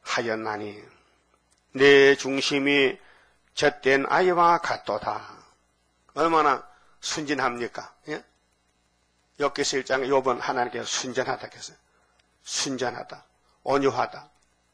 하였나니 내 중심이 젖된 아이와 같도다. 얼마나 순진합니까? 예? 욥기서 1장에 욥은 하나님께 순전하다 했어요. 순전하다, 온유하다,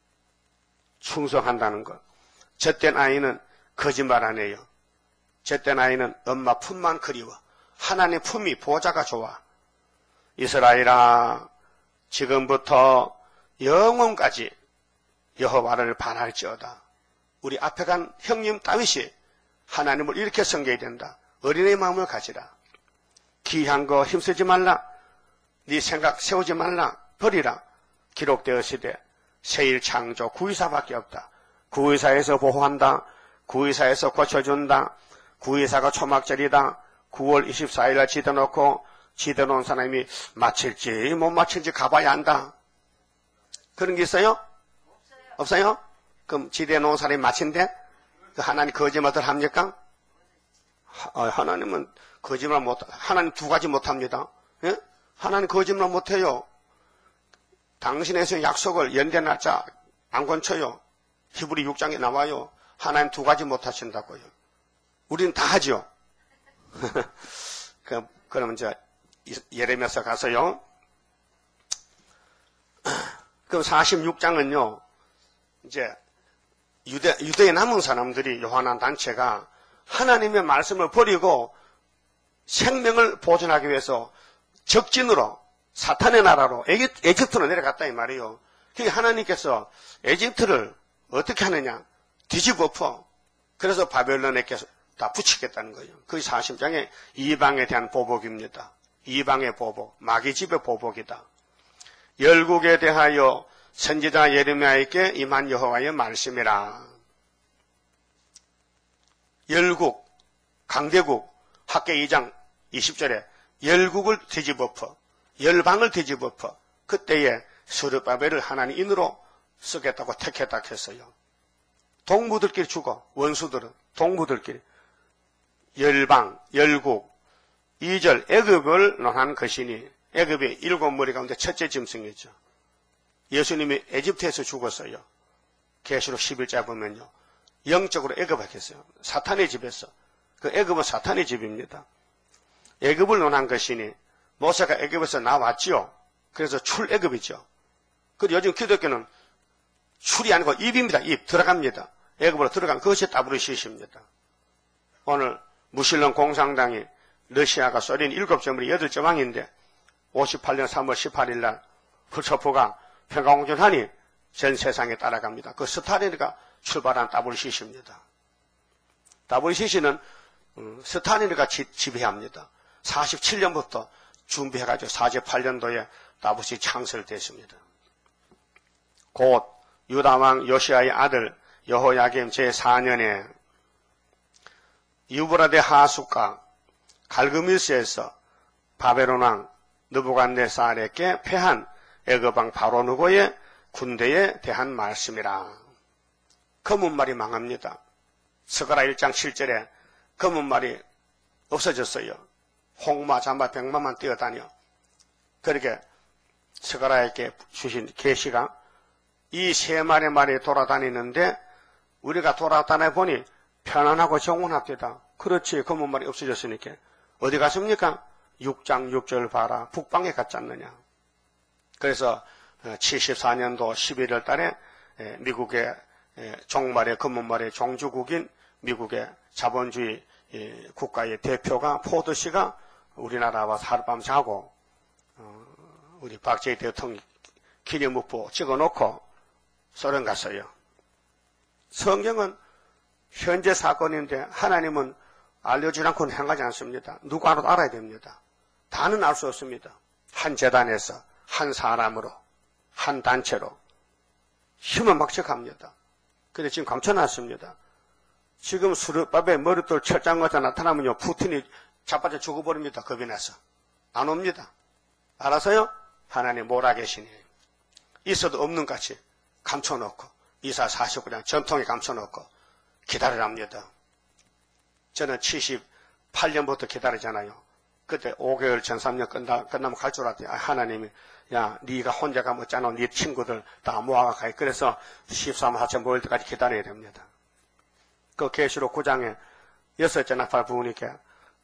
충성한다는 것. 젖된 아이는 거짓말 안 해요. 젖된 아이는 엄마 품만 그리워. 하나님 품이 보좌가 좋아. 이스라엘아, 지금부터 영원까지 여호와를 바랄지어다. 우리 앞에 간 형님 다윗이 하나님을 이렇게 섬겨야 된다. 어린애의 마음을 가지라. 귀한 거 힘쓰지 말라. 네 생각 세우지 말라. 버리라. 기록되었으되 세일 창조 구의사밖에 없다. 구의사에서 보호한다. 구의사에서 고쳐준다. 구의사가 초막절이다. 9월 24일날 지대놓고 지대놓은 사람이 마칠지 못 마칠지 가봐야 한다. 그런 게 있어요? 없어요? 그럼 지대놓은 사람이 마친대? 하나님 거짓말을 합니까? 하나님은 거짓말 못, 하나님 두 가지 못합니다. 예? 하나님 거짓말 못해요. 당신에서 약속을 연대 날짜 안 건쳐요. 히브리 6장에 나와요. 하나님 두 가지 못하신다고요. 우리는 다 하죠. 그러면 이제 예레미야서 가서요. 그럼 46장은요. 이제 유대에 남은 사람들이 요한한 단체가 하나님의 말씀을 버리고 생명을 보존하기 위해서 적진으로 사탄의 나라로 에집트로 내려갔다 이 말이에요. 그러니까 하나님께서 에집트를 어떻게 하느냐? 뒤집어 엎어. 그래서 바벨론에게 다 붙이겠다는 거예요. 그게 40장의 이방에 대한 보복입니다. 이방의 보복, 마귀집의 보복이다. 열국에 대하여 선지자 예레미야에게 임한 여호와의 말씀이라. 열국, 강대국, 학계 2장 20절에 열국을 뒤집어 엎어, 열방을 뒤집어 엎어. 그때에 스룹바벨을 하나님 인으로 쓰겠다고 택했다 했어요. 동무들끼리 죽어. 원수들은 동무들끼리. 열방, 열국. 2절 애굽을 논한 것이니 애굽의 7머리 가운데 첫째 짐승이죠. 예수님이 에집트에서 죽었어요. 계시록 11자 보면요. 영적으로 애굽하겠어요. 사탄의 집에서. 그 애굽은 사탄의 집입니다. 애굽을 논한 것이니 모세가 애굽에서 나왔지요. 그래서 출애굽이죠. 그리고 요즘 기독교는 출이 아니고 입입니다. 입 들어갑니다. 애굽으로 들어간 그것이 WCC입니다. 오늘 무신론 공산당이 러시아가 소련 7점 우리 8점 왕인데 58년 3월 18일 날 훌초프가 평강공전하니 전 세상에 따라갑니다. 그 스탈린이가 출발한 WCC입니다. WCC는 스탈린이가 지배합니다. 47년부터 준비해가지고 48년도에 WCC 창설됐습니다. 곧 유다왕 요시아의 아들 여호야김 제4년에 유브라데 하숫과 갈그미스에서 바벨론 왕 느부갓네살에게 패한 애굽왕 바로누고의 군대에 대한 말씀이라. 검은말이 망합니다. 스가랴 1장 7절에 검은말이 없어졌어요. 홍마, 잠바, 백마만 뛰어다녀. 그렇게 스가랴에게 주신 계시가 이 세 마리의 말이 돌아다니는데 우리가 돌아다녀 보니 편안하고 정원합니다. 그렇지, 검은말이 없어졌으니까. 어디 갔습니까? 6장 6절 봐라. 북방에 갔지 않느냐. 그래서 74년도 11월 달에 미국의 종말의 검은말의 종주국인 미국의 자본주의 국가의 대표가 포드씨가 우리나라와 하룻밤 자고 우리 박정희 대통령 기념묵부 찍어놓고 소련 갔어요. 성경은 현재 사건인데 하나님은 알려주지 않고는 행하지 않습니다. 누구 하나도 알아야 됩니다. 다는 알 수 없습니다. 한 재단에서 한 사람으로 한 단체로 힘을 막척합니다. 근데 지금 감춰놨습니다. 지금 수르밥에 머릿돌 철장거자 나타나면요 푸틴이 자빠져 죽어버립니다. 겁이 나서 안 옵니다. 알아서요 하나님 몰아 계시니 있어도 없는 같이 감춰놓고 이사 49장 전통에 감춰놓고 기다리랍니다. 저는 78년부터 기다리잖아요. 그때 5개월 전 3년 끝나면 갈 줄 알았더니 하나님이 야 네가 혼자 가면 어쩌나 네 친구들 다 모아가 가요. 그래서 13, 4천 모일 때까지 기다려야 됩니다. 그 계시록 9장에 6째 나팔 부으니까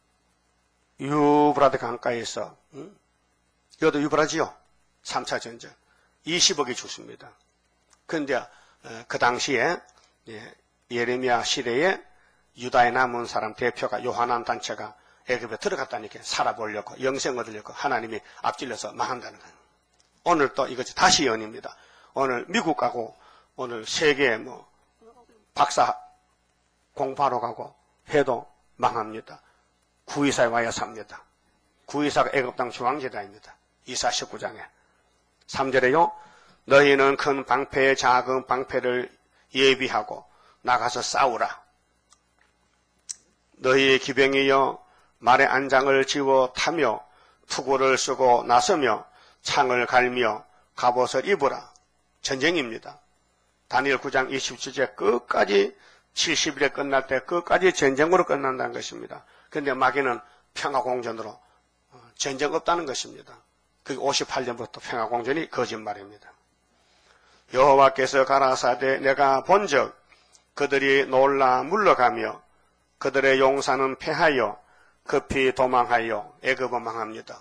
유브라데 강가에서, 이것도 유브라지요. 3차 전쟁. 20억이 죽습니다. 그런데 그 당시에 예레미야 시대에 유다에 남은 사람 대표가 요하난 단체가 애굽에 들어갔다니까 살아보려고 영생 얻으려고 하나님이 앞질러서 망한다는 거예요. 오늘 또 이것이 다시 연입니다. 오늘 미국 가고 오늘 세계 박사 공부하러 가고 해도 망합니다. 구이사에 와야 삽니다. 구이사가 애굽 땅 중앙제다입니다. 이사 19장에 3절에요. 너희는 큰 방패에 작은 방패를 예비하고 나가서 싸우라. 너희의 기병이여 말의 안장을 지워 타며 투구를 쓰고 나서며 창을 갈며 갑옷을 입으라. 전쟁입니다. 다니엘 9장 27절 끝까지 70일에 끝날 때 끝까지 전쟁으로 끝난다는 것입니다. 그런데 마귀는 평화공전으로 전쟁 없다는 것입니다. 그게 58년부터 평화공전이 거짓말입니다. 여호와께서 가라사대 내가 본즉 그들이 놀라 물러가며 그들의 용사는 패하여 급히 도망하여 애굽은 망합니다.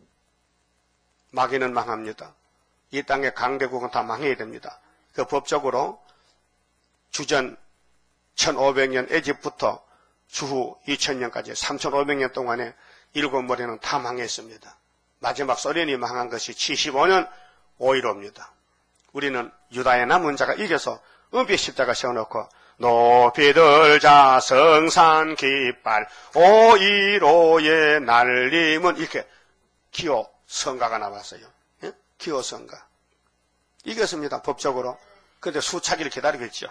마귀는 망합니다. 이 땅의 강대국은 다 망해야 됩니다. 그 법적으로 주전 1500년 에집부터 주후 2000년까지 3500년 동안에 7머리는 다 망했습니다. 마지막 소련이 망한 것이 75년 5.15입니다. 우리는 유다의 남은 자가 이겨서 은빛 십자가 세워놓고 높이 들자 성산 깃발 5.15의 날림은 이렇게 기호 성가가 나왔어요. 예? 기호 성가. 이겼습니다. 법적으로. 그런데 수차기를 기다리고 있죠.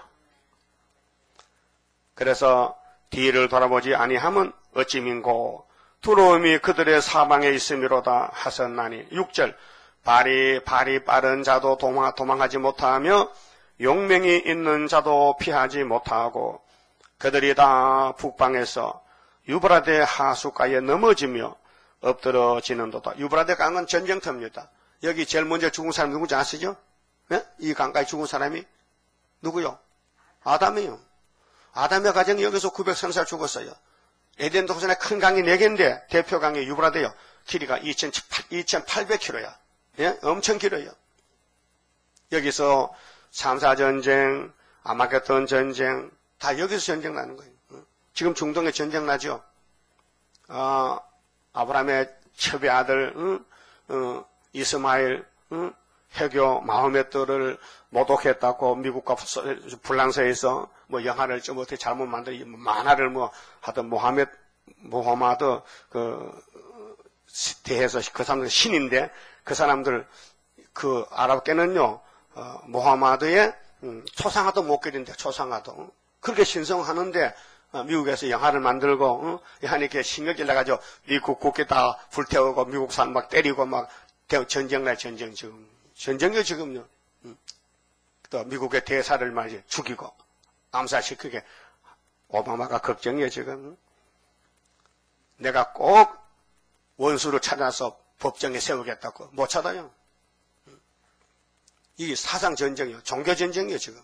그래서 뒤를 돌아보지 아니함은 어찌 민고 두려움이 그들의 사방에 있음이로다 하셨나니 6절 발이 빠른 자도 도망하지 못하며 용맹이 있는 자도 피하지 못하고 그들이 다 북방에서 유브라데 하수가에 넘어지며 엎드러지는도다. 유브라데 강은 전쟁터입니다. 여기 제일 먼저 죽은 사람 누구지 아시죠? 네? 이 강가에 죽은 사람이 누구요? 아담이요. 아담의 가정이 여기서 930살 죽었어요. 에덴 동산에 큰 강이 4개인데 대표 강이 유브라데요. 길이가 2800km야. 예? 엄청 길어요. 여기서 3사 전쟁, 아마겟돈 전쟁 다 여기서 전쟁 나는 거예요. 지금 중동에 전쟁 나죠. 아브라함의 첩의 아들 이스마엘 해교 마호메트를 모독했다고 미국과 불란서에서 영화를 좀 어떻게 잘못 만화를 하던 모하마드 대해서 그 사람들 신인데 그 사람들 그 아랍계는요 모하마드의 초상화도 못 그린대. 초상화도 그렇게 신성하는데 미국에서 영화를 만들고 하니까 신경질 나가지고 미국 국기 다 불태우고 미국 사람 막 때리고 막 전쟁날 전쟁 지금 전쟁이요 지금요. 또 미국의 대사를 말이지 죽이고 암살시키게 오바마가 걱정이에요 지금. 내가 꼭 원수를 찾아서 법정에 세우겠다고 못 찾아요. 이게 사상 전쟁이요, 종교 전쟁이요 지금.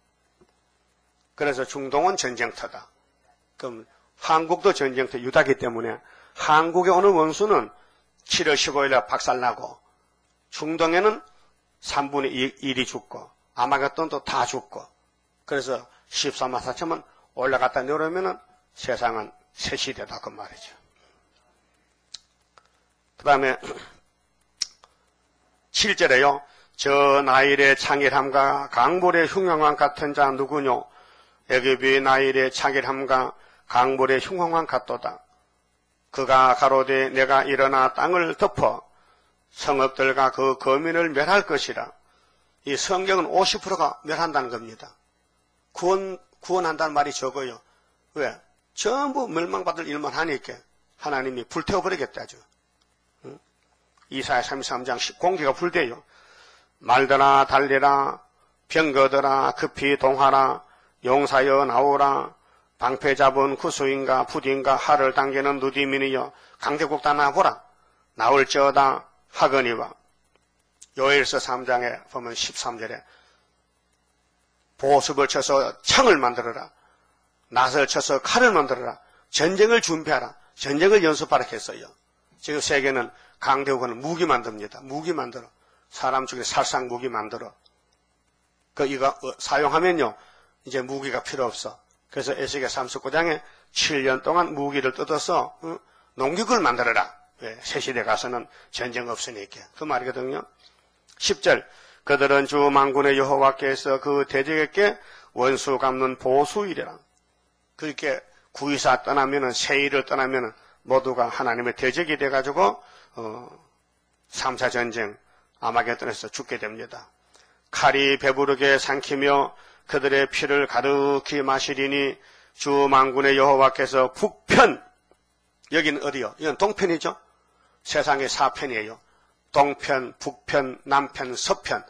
그래서 중동은 전쟁터다. 그럼 한국도 전쟁터 유다기 때문에 한국에 오는 원수는 7월 15일에 박살나고 중동에는 3분의 1이 죽고 아마겟돈도 다 죽고 그래서 14만 4천만 올라갔다 내려오면은 세상은 새 시대다 그 말이죠. 그 다음에 7절에요. 저 나일의 창일함과 강물의 흉흉함 같은 자 누구뇨? 애굽의 나일의 창일함과 강물의 흉흉함 같도다. 그가 가로되 내가 일어나 땅을 덮어 성읍들과 그 거민을 멸할 것이라. 이 성경은 50%가 멸한다는 겁니다. 구원한다는 말이 적어요. 왜? 전부 멸망받을 일만 하니까 하나님이 불태워버리겠다죠. 이사야 33장 공기가 불대요. 말더라 달리라 병거더라 급히 동하라 용사여 나오라 방패 잡은 구수인가 부딘가 하를 당기는 누디민이여 강대국 다 나보라 나올지어다 하거니와. 요엘서 3장에 보면 13절에 보습을 쳐서 창을 만들어라 낫을 쳐서 칼을 만들어라 전쟁을 준비하라 전쟁을 연습하라 했어요. 지금 세계는 강대국은 무기 만듭니다. 무기 만들어. 사람 중에 살상 무기 만들어. 이거 사용하면요, 이제 무기가 필요 없어. 그래서 에스겔 39장에 7년 동안 무기를 뜯어서 농기구를 만들어라. 왜? 새 시대 가서는 전쟁 없으니까. 그 말이거든요. 10절, 그들은 주 만군의 여호와께서 그 대적에게 원수 갚는 보수일이라. 그렇게 구이사 떠나면은, 세일을 떠나면은 모두가 하나님의 대적이 돼가지고 3차 전쟁 아마겟돈에서 죽게 됩니다. 칼이 배부르게 삼키며 그들의 피를 가득히 마시리니 주 만군의 여호와께서 북편, 여기는 어디요? 이건 동편이죠. 세상의 4편이에요. 동편, 북편, 남편, 서편,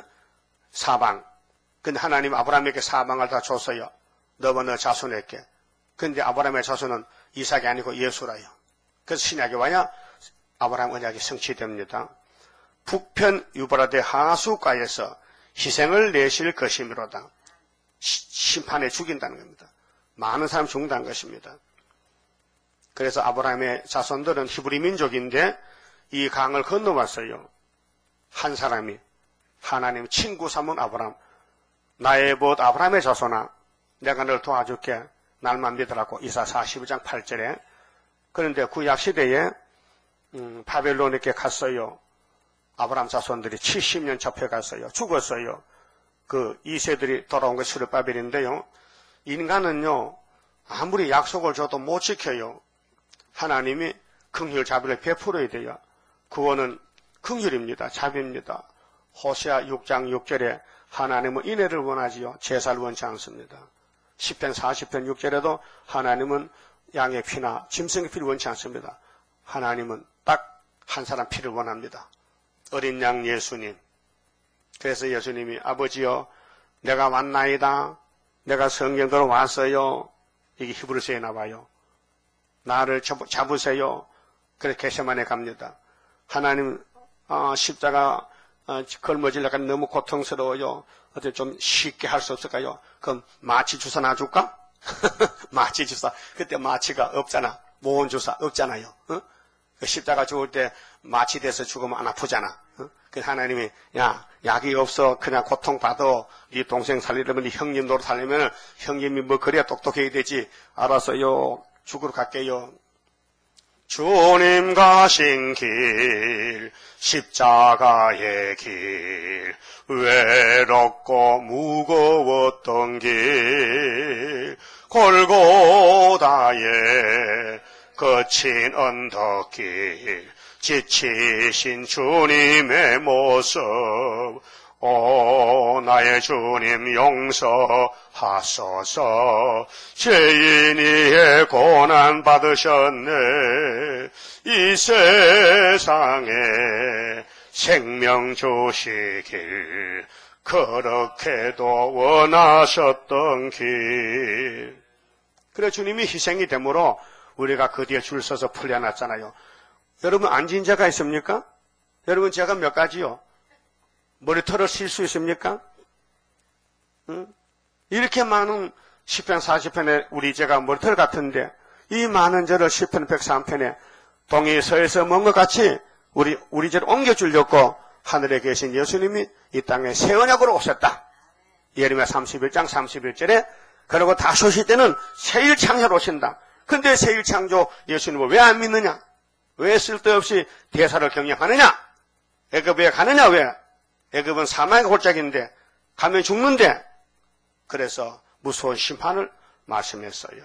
사방. 근데 하나님 아브라함에게 사방을 다 줬어요. 너와 너 자손에게. 근데 아브라함의 자손은 이삭이 아니고 예수라요. 그래서 신약에 와야 아브라함 언약이 성취됩니다. 북편 유브라데 하수가에서 희생을 내실 것이므로다. 심판에 죽인다는 겁니다. 많은 사람이 죽는다는 것입니다. 그래서 아브라함의 자손들은 히브리 민족인데 이 강을 건너왔어요. 한 사람이 하나님 친구 삼은 아브라함, 나의 벗 아브라함의 자손아, 내가 널 도와줄게, 날만 믿으라고. 이사 42장 8절에. 그런데 구약시대에 바벨론에게 갔어요. 아브라함 자손들이 70년 접해갔어요. 죽었어요. 그 2세들이 돌아온 것이 스룹바벨인데요. 인간은요, 아무리 약속을 줘도 못 지켜요. 하나님이 긍휼 자비를 베풀어야 돼요. 구원은 긍휼입니다. 자비입니다. 호세아 6장 6절에 하나님은 인애를 원하지요. 제사를 원치 않습니다. 10편 40편 6절에도 하나님은 양의 피나 짐승의 피를 원치 않습니다. 하나님은 딱 한 사람 피를 원합니다. 어린 양 예수님. 그래서 예수님이 아버지여 내가 왔나이다. 내가 성경대로 왔어요. 이게 히브리서에 나와요. 나를 잡으세요. 그래서 겟세마네 갑니다. 하나님 십자가 걸머질려가 너무 고통스러워요. 어떻게 좀 쉽게 할 수 없을까요? 그럼 마취 주사 놔줄까? 마취 주사. 그때 마취가 없잖아. 모원 주사 없잖아요. 그 십자가 죽을 때 마취돼서 죽으면 안 아프잖아. 그 하나님이 야 약이 없어 그냥 고통받아. 네 동생 살리려면 네 형님 노릇 하려면 형님이 뭐 그래야 똑똑해야 되지. 알았어요. 죽으러 갈게요. 주님 가신 길 십자가의 길 외롭고 무거웠던 길 골고다의 거친 언덕길 지치신 주님의 모습 오 나의 주님 용서하소서 죄인이의 고난 받으셨네 이 세상에 생명 주시길 그렇게도 원하셨던 길 그래 주님이 희생이 되므로 우리가 그 뒤에 줄 서서 풀려났잖아요. 여러분 앉은 자가 있습니까? 여러분 제가 몇 가지요? 머리털을 실 수 있습니까? 이렇게 많은 시편 40편에 우리 제가 머리털 같은데 이 많은 저를 시편 103편에 동이 서에서 먼 것 같이 우리 저를 옮겨주려고 하늘에 계신 예수님이 이 땅에 새 언약으로 오셨다. 예레미야 31장 31절에 그리고 다시 오실 때는 새일 창조로 오신다. 근데 새일 창조 예수님을 왜 안 믿느냐? 왜 쓸데없이 대사를 경영하느냐? 애굽에 가느냐 왜? 애굽은 사망의 골짜기인데 가면 죽는데 그래서 무서운 심판을 말씀했어요.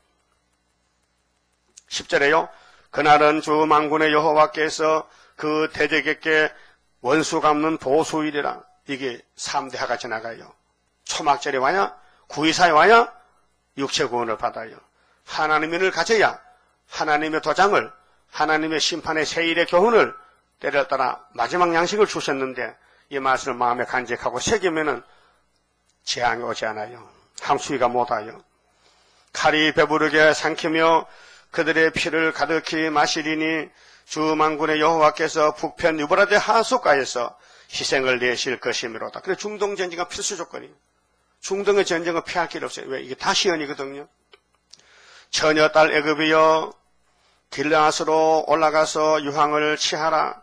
10절에요. 그날은 주 만군의 여호와께서 그 대적에게 원수 갚는 보수일이라. 이게 3대하가 지나가요. 초막절에 와야 구이사에 와야 육체 구원을 받아요. 하나님의 은혜를 가져야 하나님의 도장을 하나님의 심판의 세일의 교훈을 때를 따라 마지막 양식을 주셨는데 이 말씀을 마음에 간직하고 새기면은 재앙이 오지 않아요. 함수위가 못와요. 칼이 배부르게 삼키며 그들의 피를 가득히 마시리니 주 만군의 여호와께서 북편 유브라데 하수가에서 희생을 내실 것이므로다. 그래서 중동 전쟁은 필수 조건이에요. 중동의 전쟁은 피할 길 없어요. 왜? 이게 다 시연이거든요. 처녀딸 애굽이여 길르앗으로 올라가서 유황을 취하라.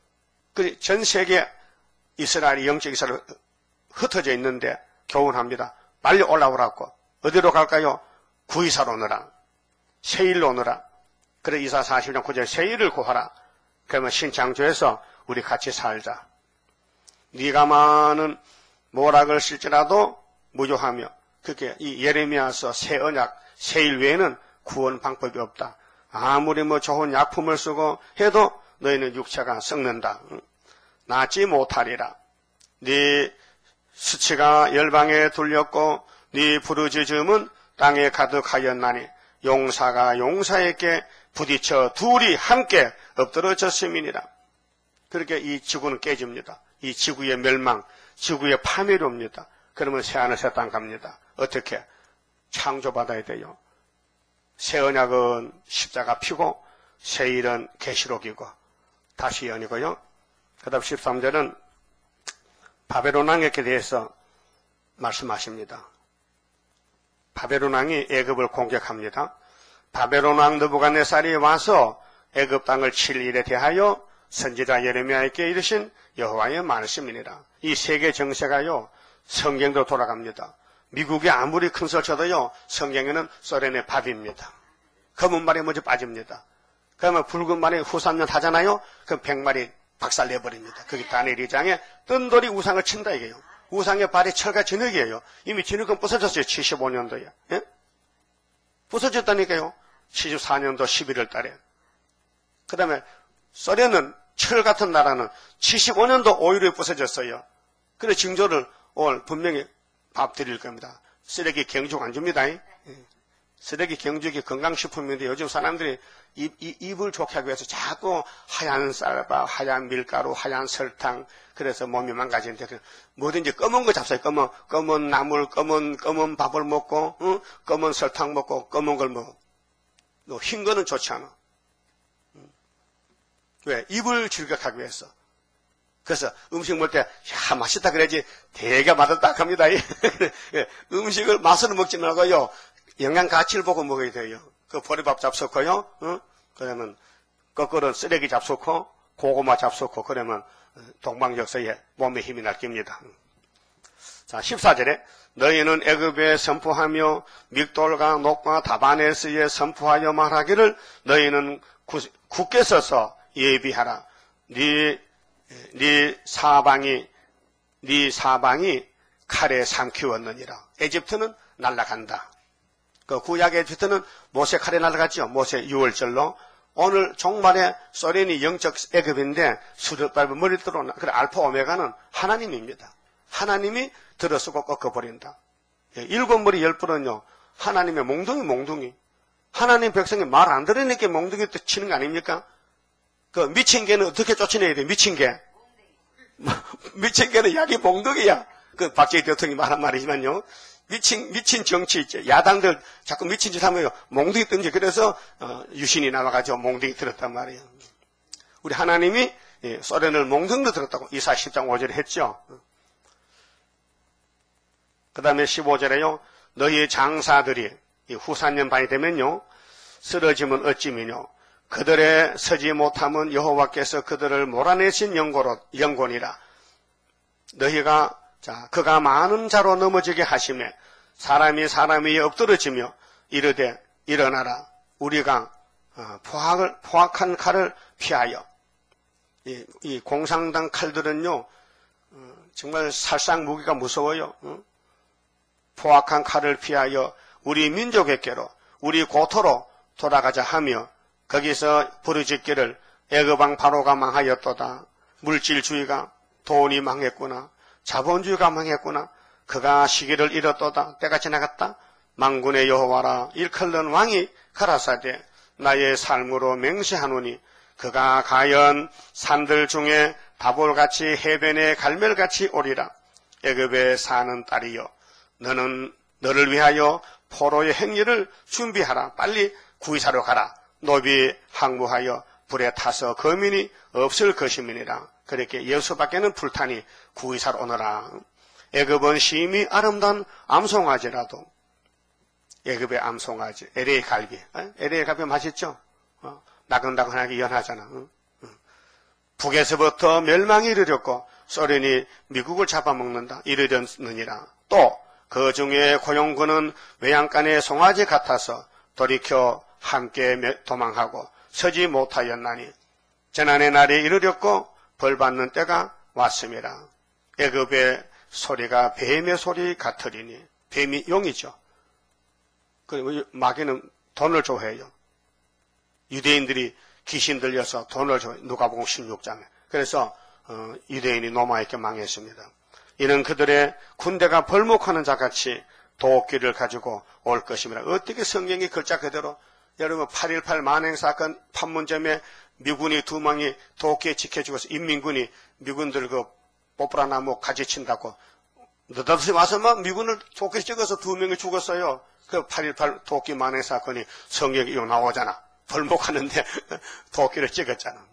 전 세계 이스라엘이 영적 이스라엘 흩어져 있는데 교훈합니다. 빨리 올라오라고. 어디로 갈까요? 구이사로 오너라. 세일로 오너라. 그래 이사 40장 9절 세일을 구하라. 그러면 신창조에서 우리 같이 살자. 네가 많은 모락을 쓸지라도 무조하며 그렇게 이 예레미야서 새 언약 세일 외에는 구원 방법이 없다. 아무리 좋은 약품을 쓰고 해도 너희는 육체가 썩는다. 낫지 못하리라. 네 수치가 열방에 둘렸고 네 부르짖음은 땅에 가득하였나니 용사가 용사에게 부딪혀 둘이 함께 엎드러졌음이니라. 그렇게 이 지구는 깨집니다. 이 지구의 멸망, 지구의 파멸이 옵니다. 그러면 새하늘 새 땅 갑니다. 어떻게? 창조받아야 돼요. 새 언약은 십자가 피고 새일은 계시록이고 다시 연이고요. 그 다음 13절은 바벨론 왕에 대해서 말씀하십니다. 바벨론 왕이 애굽을 공격합니다. 바벨론 왕 느부갓네살이 와서 애굽 땅을 칠 일에 대하여 선지자 예레미야에게 이르신 여호와의 말씀이니라. 이 세계 정세가요 성경도 돌아갑니다. 미국이 아무리 큰 소리 쳐도요 성경에는 소련의 밥입니다. 검은 말이 먼저 빠집니다. 그러면 붉은 말이 후산년 하잖아요. 그럼 100마리 박살내버립니다. 거기 다니엘 2장에 뜬돌이 우상을 친다 이게요. 우상의 발이 철과 진흙이에요. 이미 진흙은 부서졌어요. 75년도에. 예? 부서졌다니까요. 74년도 11월 달에. 그 다음에 소련은 철 같은 나라는 75년도 5일에 부서졌어요. 그래 징조를 오늘 분명히 밥 드릴 겁니다. 쓰레기 경죽 안 줍니다. 예. 쓰레기 경죽이 건강식품인데 요즘 사람들이 입을 좋게 하기 위해서 자꾸 하얀 쌀밥, 하얀 밀가루, 하얀 설탕 그래서 몸이 망가지는데 뭐든지 검은 거 잡숴요. 검은 나물, 검은 밥을 먹고 검은 설탕 먹고 검은 걸 먹어. 흰 거는 좋지 않아. 왜? 입을 즐겁게 하기 위해서. 그래서 음식 먹을 때, 야, 맛있다 그래야지 되게 맛없다 합니다. 음식을 맛으로 먹지 말고요. 영양 가치를 보고 먹어야 돼요. 그 보리밥 잡수고요. 그러면 거꾸로 쓰레기 잡수고 고구마 잡수고 그러면 동방적서에 몸에 힘이 날 겁니다. 자, 14절에 너희는 애굽에 선포하며 믹돌과 녹과 다바네스에 선포하여 말하기를 너희는 굳게 서서 예비하라. 네 사방이 칼에 삼키웠느니라. 에집트는 날아간다. 그 구약의 에집트는 모세 칼에 날아갔죠. 모세 6월절로. 오늘 종말에 소련이 영적 애굽인데 수렵 밟은 머리 들어오나. 그래 알파 오메가는 하나님입니다. 하나님이 들어쓰고 꺾어버린다. 7머리 10뿔은요. 하나님의 몽둥이. 하나님 백성이 말 안 들으니까 몽둥이 치는 거 아닙니까? 그 미친 개는 어떻게 쫓아내야 돼? 미친 개. 미친 개는 약이 몽둥이야. 그 박정희 대통령이 말한 말이지만요. 미친 정치 있죠. 야당들 자꾸 미친 짓 하면 몽둥이 뜬지. 그래서 유신이 나와가지고 몽둥이 들었단 말이에요. 우리 하나님이 소련을 몽둥이로 들었다고 이사 10장 5절에 했죠. 그 다음에 15절에요. 너희의 장사들이 후산년 반이 되면요. 쓰러지면 어찌미뇨. 그들의 서지 못함은 여호와께서 그들을 몰아내신 영곤이라. 너희가 그가 많은 자로 넘어지게 하시매 사람이 사람이 엎드러지며 이르되 일어나라. 우리가 포악한 칼을 피하여. 이 공산당 칼들은요 정말 살상 무기가 무서워요. 포악한 칼을 피하여 우리 민족에게로 우리 고토로 돌아가자 하며 거기서 부르짖기를 애굽왕 바로가 망하였도다. 물질주의가 돈이 망했구나. 자본주의가 망했구나. 그가 시기를 잃었도다. 때가 지나갔다. 만군의 여호와라 일컬는 왕이 가라사대 나의 삶으로 맹세하노니 그가 가연 산들 중에 다볼같이 해변의 갈멜같이 오리라. 애굽에 사는 딸이여 너를 위하여 포로의 행위를 준비하라. 빨리 구이사로 가라. 노비 항무하여 불에 타서 거민이 없을 것임이니라. 그렇게 예수밖에는 불타니 구이사로 오너라. 애굽은 심히 아름다운 암송아지라도 애굽의 암송아지 LA 갈비. LA 갈비 맛있죠? 나근나근하게 연하잖아. 북에서부터 멸망이 이르렀고 소련이 미국을 잡아먹는다 이르렸느니라. 또 그 중에 고용군은 외양간의 송아지 같아서 돌이켜 함께 도망하고 서지 못하였나니 재난의 날이 이르렀고 벌받는 때가 왔습니다. 애굽의 소리가 뱀의 소리 같으리니 뱀이 용이죠. 그리고 마귀는 돈을 좋아해요. 유대인들이 귀신 들려서 돈을 좋아해요. 누가복음 16장에. 그래서 유대인이 노마에게 망했습니다. 이는 그들의 군대가 벌목하는 자같이 도끼를 가지고 올 것입니다. 어떻게 성경이 글자 그대로 여러분 8.18 만행사건 판문점에 미군이 2명이 도끼에 지켜 죽어서 인민군이 미군들 그 뽀뽀라나무 가지친다고 느닷없이 와서 막 미군을 도끼에 찍어서 2명이 죽었어요. 그 8.18 도끼 만행사건이 성경에 나오잖아. 벌목하는데 도끼를 찍었잖아.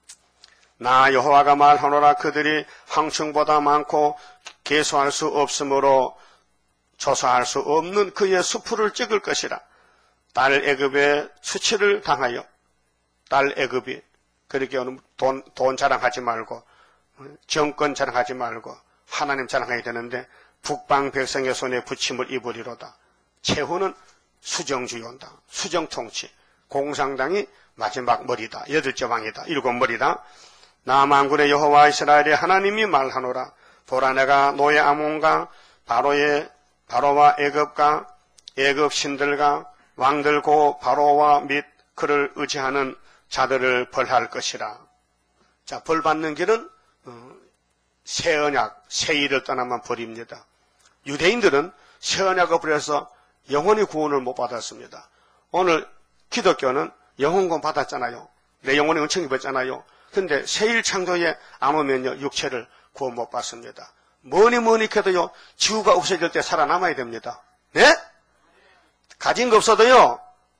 나 여호와가 말하노라. 그들이 황충보다 많고 계수할 수 없으므로 조사할 수 없는 그의 수풀을 찍을 것이라. 딸 애굽의 수치를 당하여 딸 애굽이 그렇게 돈 자랑하지 말고 정권 자랑하지 말고 하나님 자랑해야 되는데 북방 백성의 손에 부침을 입으리로다. 최후는 수정주의온다. 수정통치. 공산당이 마지막 머리다. 8째 왕이다. 7머리다. 나 만군의 여호와 이스라엘의 하나님이 말하노라. 보라 내가 노예 아몬과 바로와 애굽과 애굽 신들과 왕들고 바로와 및 그를 의지하는 자들을 벌할 것이라. 자, 벌받는 길은 새 언약, 새 일을 떠나면 벌입니다. 유대인들은 새 언약을 버려서 영혼의 구원을 못 받았습니다. 오늘 기독교는 영혼구원 받았잖아요. 내 영혼이 은총 입었잖아요. 근데 새일 창조에 안 오면요, 육체를 구원 못 받습니다. 뭐니 해도요, 지구가 없어질 때 살아남아야 됩니다. 네? 가진 거 없어도요,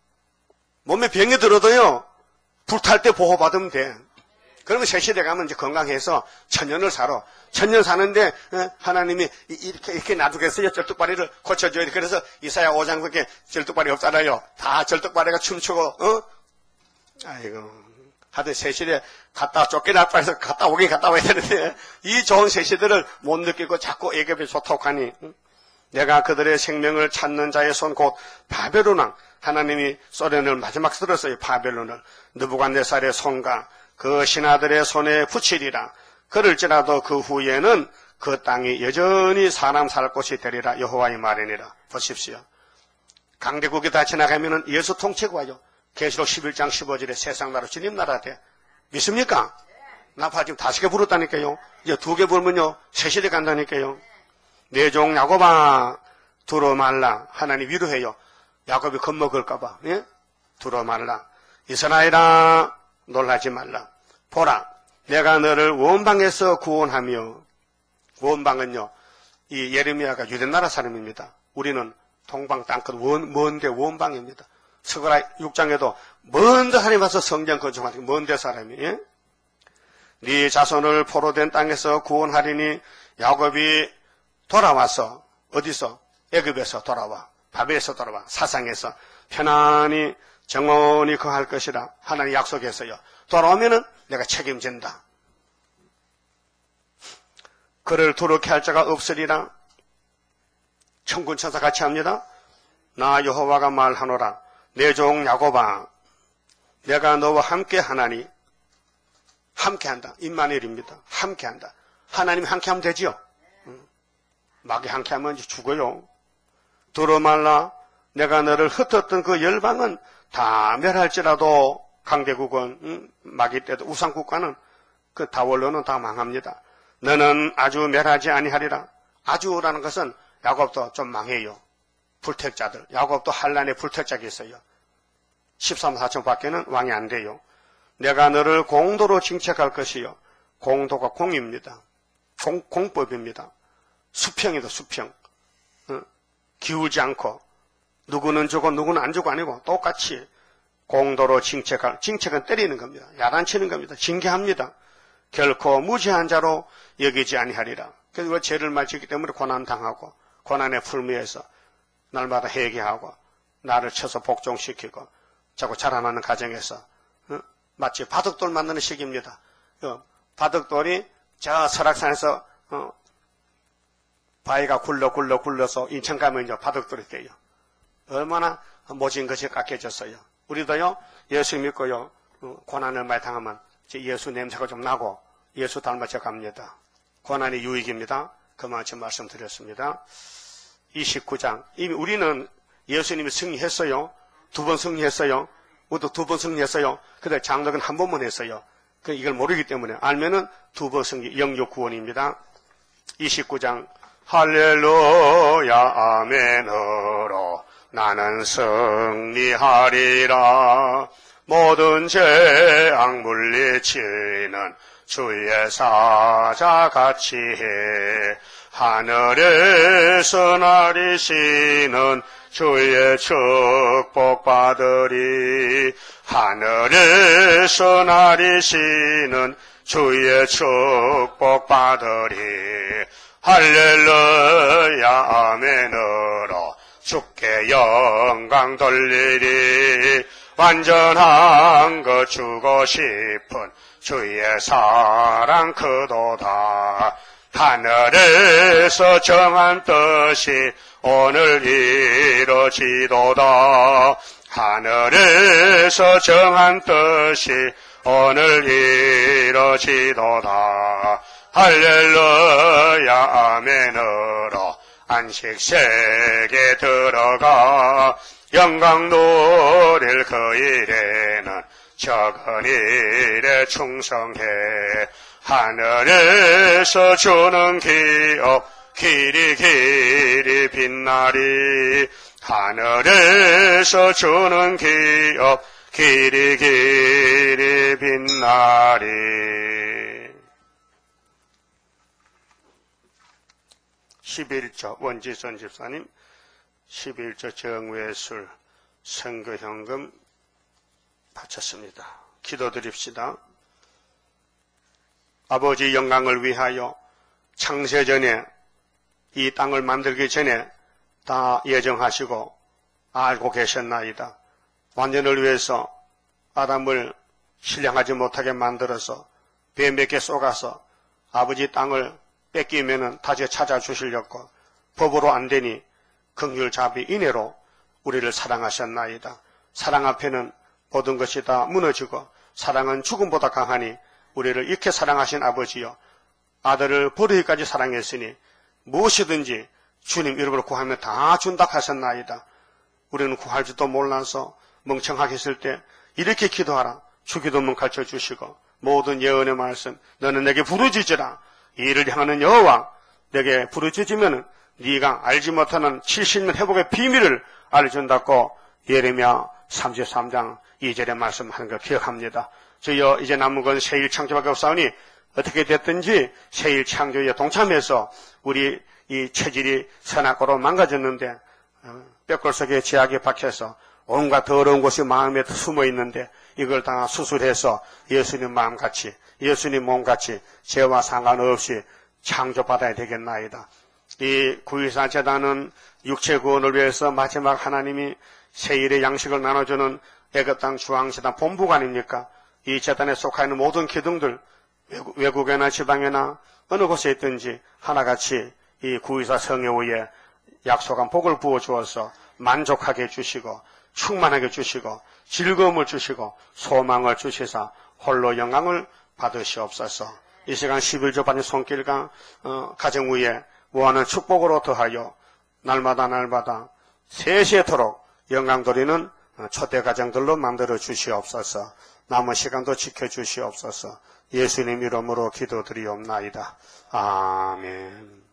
몸에 병이 들어도요, 불탈 때 보호받으면 돼. 그러면 새 시대 가면 이제 건강해서 천년을 살아. 천년 사는데, 하나님이 이렇게 놔두겠어요? 절뚝발이를 고쳐줘야 돼. 그래서 이사야 5장 그렇게 절뚝발이 없잖아요. 다 절뚝발이가 춤추고, 아이고. 하여튼 새 시대 갔다 쫓겨날 뻔해서 갔다 오긴 갔다 와야 되는데, 이 좋은 새 시대를 못 느끼고 자꾸 애굽에 좋다고 하니, 내가 그들의 생명을 찾는 자의 손 곧 바벨론 왕, 하나님이 소련을 마지막 들었어요. 바벨론을 느부갓네살의 손과 그 신하들의 손에 붙이리라. 그럴지라도 그 후에는 그 땅이 여전히 사람 살 곳이 되리라. 여호와의 말이니라. 보십시오. 강대국이 다 지나가면은 예수 통치가 와요. 계시록 11장 15절에 세상 나라 주님 나라 돼. 믿습니까? 나파 지금 5개 부르다니까요. 이제 2개 부르면요, 새 시대 간다니까요. 내 종 야곱아 두루 말라. 하나님 위로해요. 야곱이 겁먹을까봐. 예? 두루 말라. 이스라엘아 놀라지 말라. 보라 내가 너를 원방에서 구원하며. 원방은요, 이 예레미야가 유대나라 사람입니다. 우리는 동방 땅끝 먼데 원방입니다. 스가랴 6장에도 먼데 하나님 와서 성전 건축하는 먼데 사람이. 예? 네 자손을 포로된 땅에서 구원하리니 야곱이 돌아와서 어디서? 애굽에서 돌아와. 바벨에서 돌아와. 사상에서 편안히 정원히 거할 것이라. 하나님 약속했어요. 돌아오면은 내가 책임진다. 그를 두렵게 할 자가 없으리라. 천군 천사 같이 합니다. 나 여호와가 말하노라. 내 종 야곱아 내가 너와 함께 하나니. 함께한다. 임마누엘입니다. 함께한다. 하나님 함께하면 되지요. 마귀 함께하면 죽어요. 두루 말라. 내가 너를 흩었던 그 열방은 다 멸할지라도 강대국은 마귀 때도 우상국가는 그 다원로는 다 망합니다. 너는 아주 멸하지 아니하리라. 아주라는 것은 야곱도 좀 망해요. 불택자들. 야곱도 한란의 불택자가 있어요. 13, 4천 밖에는 왕이 안 돼요. 내가 너를 공도로 징책할 것이요. 공도가 공입니다. 공법입니다. 수평이다, 수평. 기울지 않고 누구는 주고 누구는 안 주고 아니고 똑같이 공도로 징책할. 징책은 때리는 겁니다. 야단치는 겁니다. 징계합니다. 결코 무죄한 자로 여기지 아니하리라. 그래서 우리가 죄를 많이 짓기 때문에 고난당하고 고난에 풀미해서 날마다 회개하고 나를 쳐서 복종시키고 자꾸 자라나는 가정에서 마치 바둑돌 만드는 시기입니다. 바둑돌이 저 설악산에서 바위가 굴러서 인천 가면 이제 바둑돌이 돼요. 얼마나 모진 것이 깎여졌어요. 우리도요, 예수 믿고요, 고난을 많이 당하면 예수 냄새가 좀 나고 예수 닮아져 갑니다. 고난이 유익입니다. 그만큼 말씀드렸습니다. 29장. 이미 우리는 예수님이 승리했어요. 2번 승리했어요. 우리도 2번 승리했어요. 근데 장덕은 한 번만 했어요. 이걸 모르기 때문에 알면은 2번 승리, 영육 구원입니다. 29장. 할렐루야 아멘으로 나는 승리하리라. 모든 죄악 물리치는 주의 사자같이 해. 하늘에서 나리시는 주의 축복 받으리. 하늘에서 나리시는 주의 축복 받으리. 할렐루야 아멘으로 주께 영광 돌리리. 완전한 것 주고 싶은 주의 사랑 크도다. 하늘에서 정한 뜻이 오늘 이루어지도다. 하늘에서 정한 뜻이 오늘 이루어지도다. 할렐루야 아멘으로 안식세계 들어가 영광 누릴 그 일에는 적은 일에 충성해. 하늘에서 주는 기업 길이 빛나리. 하늘에서 주는 기업 길이 빛나리. 11조 원지선 집사님 11조 정회술 선거현금 바쳤습니다. 기도드립시다. 아버지 영광을 위하여 창세전에 이 땅을 만들기 전에 다 예정하시고 알고 계셨나이다. 완전을 위해서 아담을 신령하지 못하게 만들어서 배 몇 개 쏘가서 아버지 땅을 뺏기면은 다시 찾아주시려고 법으로 안 되니 긍휼 자비 인애로 우리를 사랑하셨나이다. 사랑 앞에는 모든 것이 다 무너지고 사랑은 죽음보다 강하니 우리를 이렇게 사랑하신 아버지여, 아들을 버리기까지 사랑했으니 무엇이든지 주님 이름으로 구하면 다 준다 하셨나이다. 우리는 구할 줄도 몰라서 멍청하게 있을 때 이렇게 기도하라. 주기도문 가르쳐주시고 모든 예언의 말씀 너는 내게 부르짖으라. 이를 향하는 여호와 내게 부르짖으면 네가 알지 못하는 70년 회복의 비밀을 알려준다고 예레미야 33장 2절에 말씀하는 걸 기억합니다. 주여 이제 남은 건 새일 창조밖에 없사오니 어떻게 됐든지 새일 창조에 동참해서 우리 이 체질이 선악과로 망가졌는데 뼈골 속에 제약에 박혀서 온갖 더러운 곳이 마음에 숨어 있는데 이걸 다 수술해서 예수님 마음같이 예수님 몸같이 죄와 상관없이 창조받아야 되겠나이다. 이 9.24 재단은 육체 구원을 위해서 마지막 하나님이 새일의 양식을 나눠주는 애굽 땅 중앙재단 본부가 아닙니까? 이 재단에 속하 있는 모든 기둥들 외국이나 지방이나 어느 곳에 있든지 하나같이 이 9.24 성회후에 약속한 복을 부어주어서 만족하게 해주시고 충만하게 해주시고 즐거움을 주시고 소망을 주시사 홀로 영광을 받으시옵소서. 이 시간 11조 받은 손길과 가정 위에 무한한 축복으로 더하여 날마다 세세토록 영광 돌리는 초대 가정들로 만들어 주시옵소서. 남은 시간도 지켜주시옵소서. 예수님 이름으로 기도드리옵나이다. 아멘.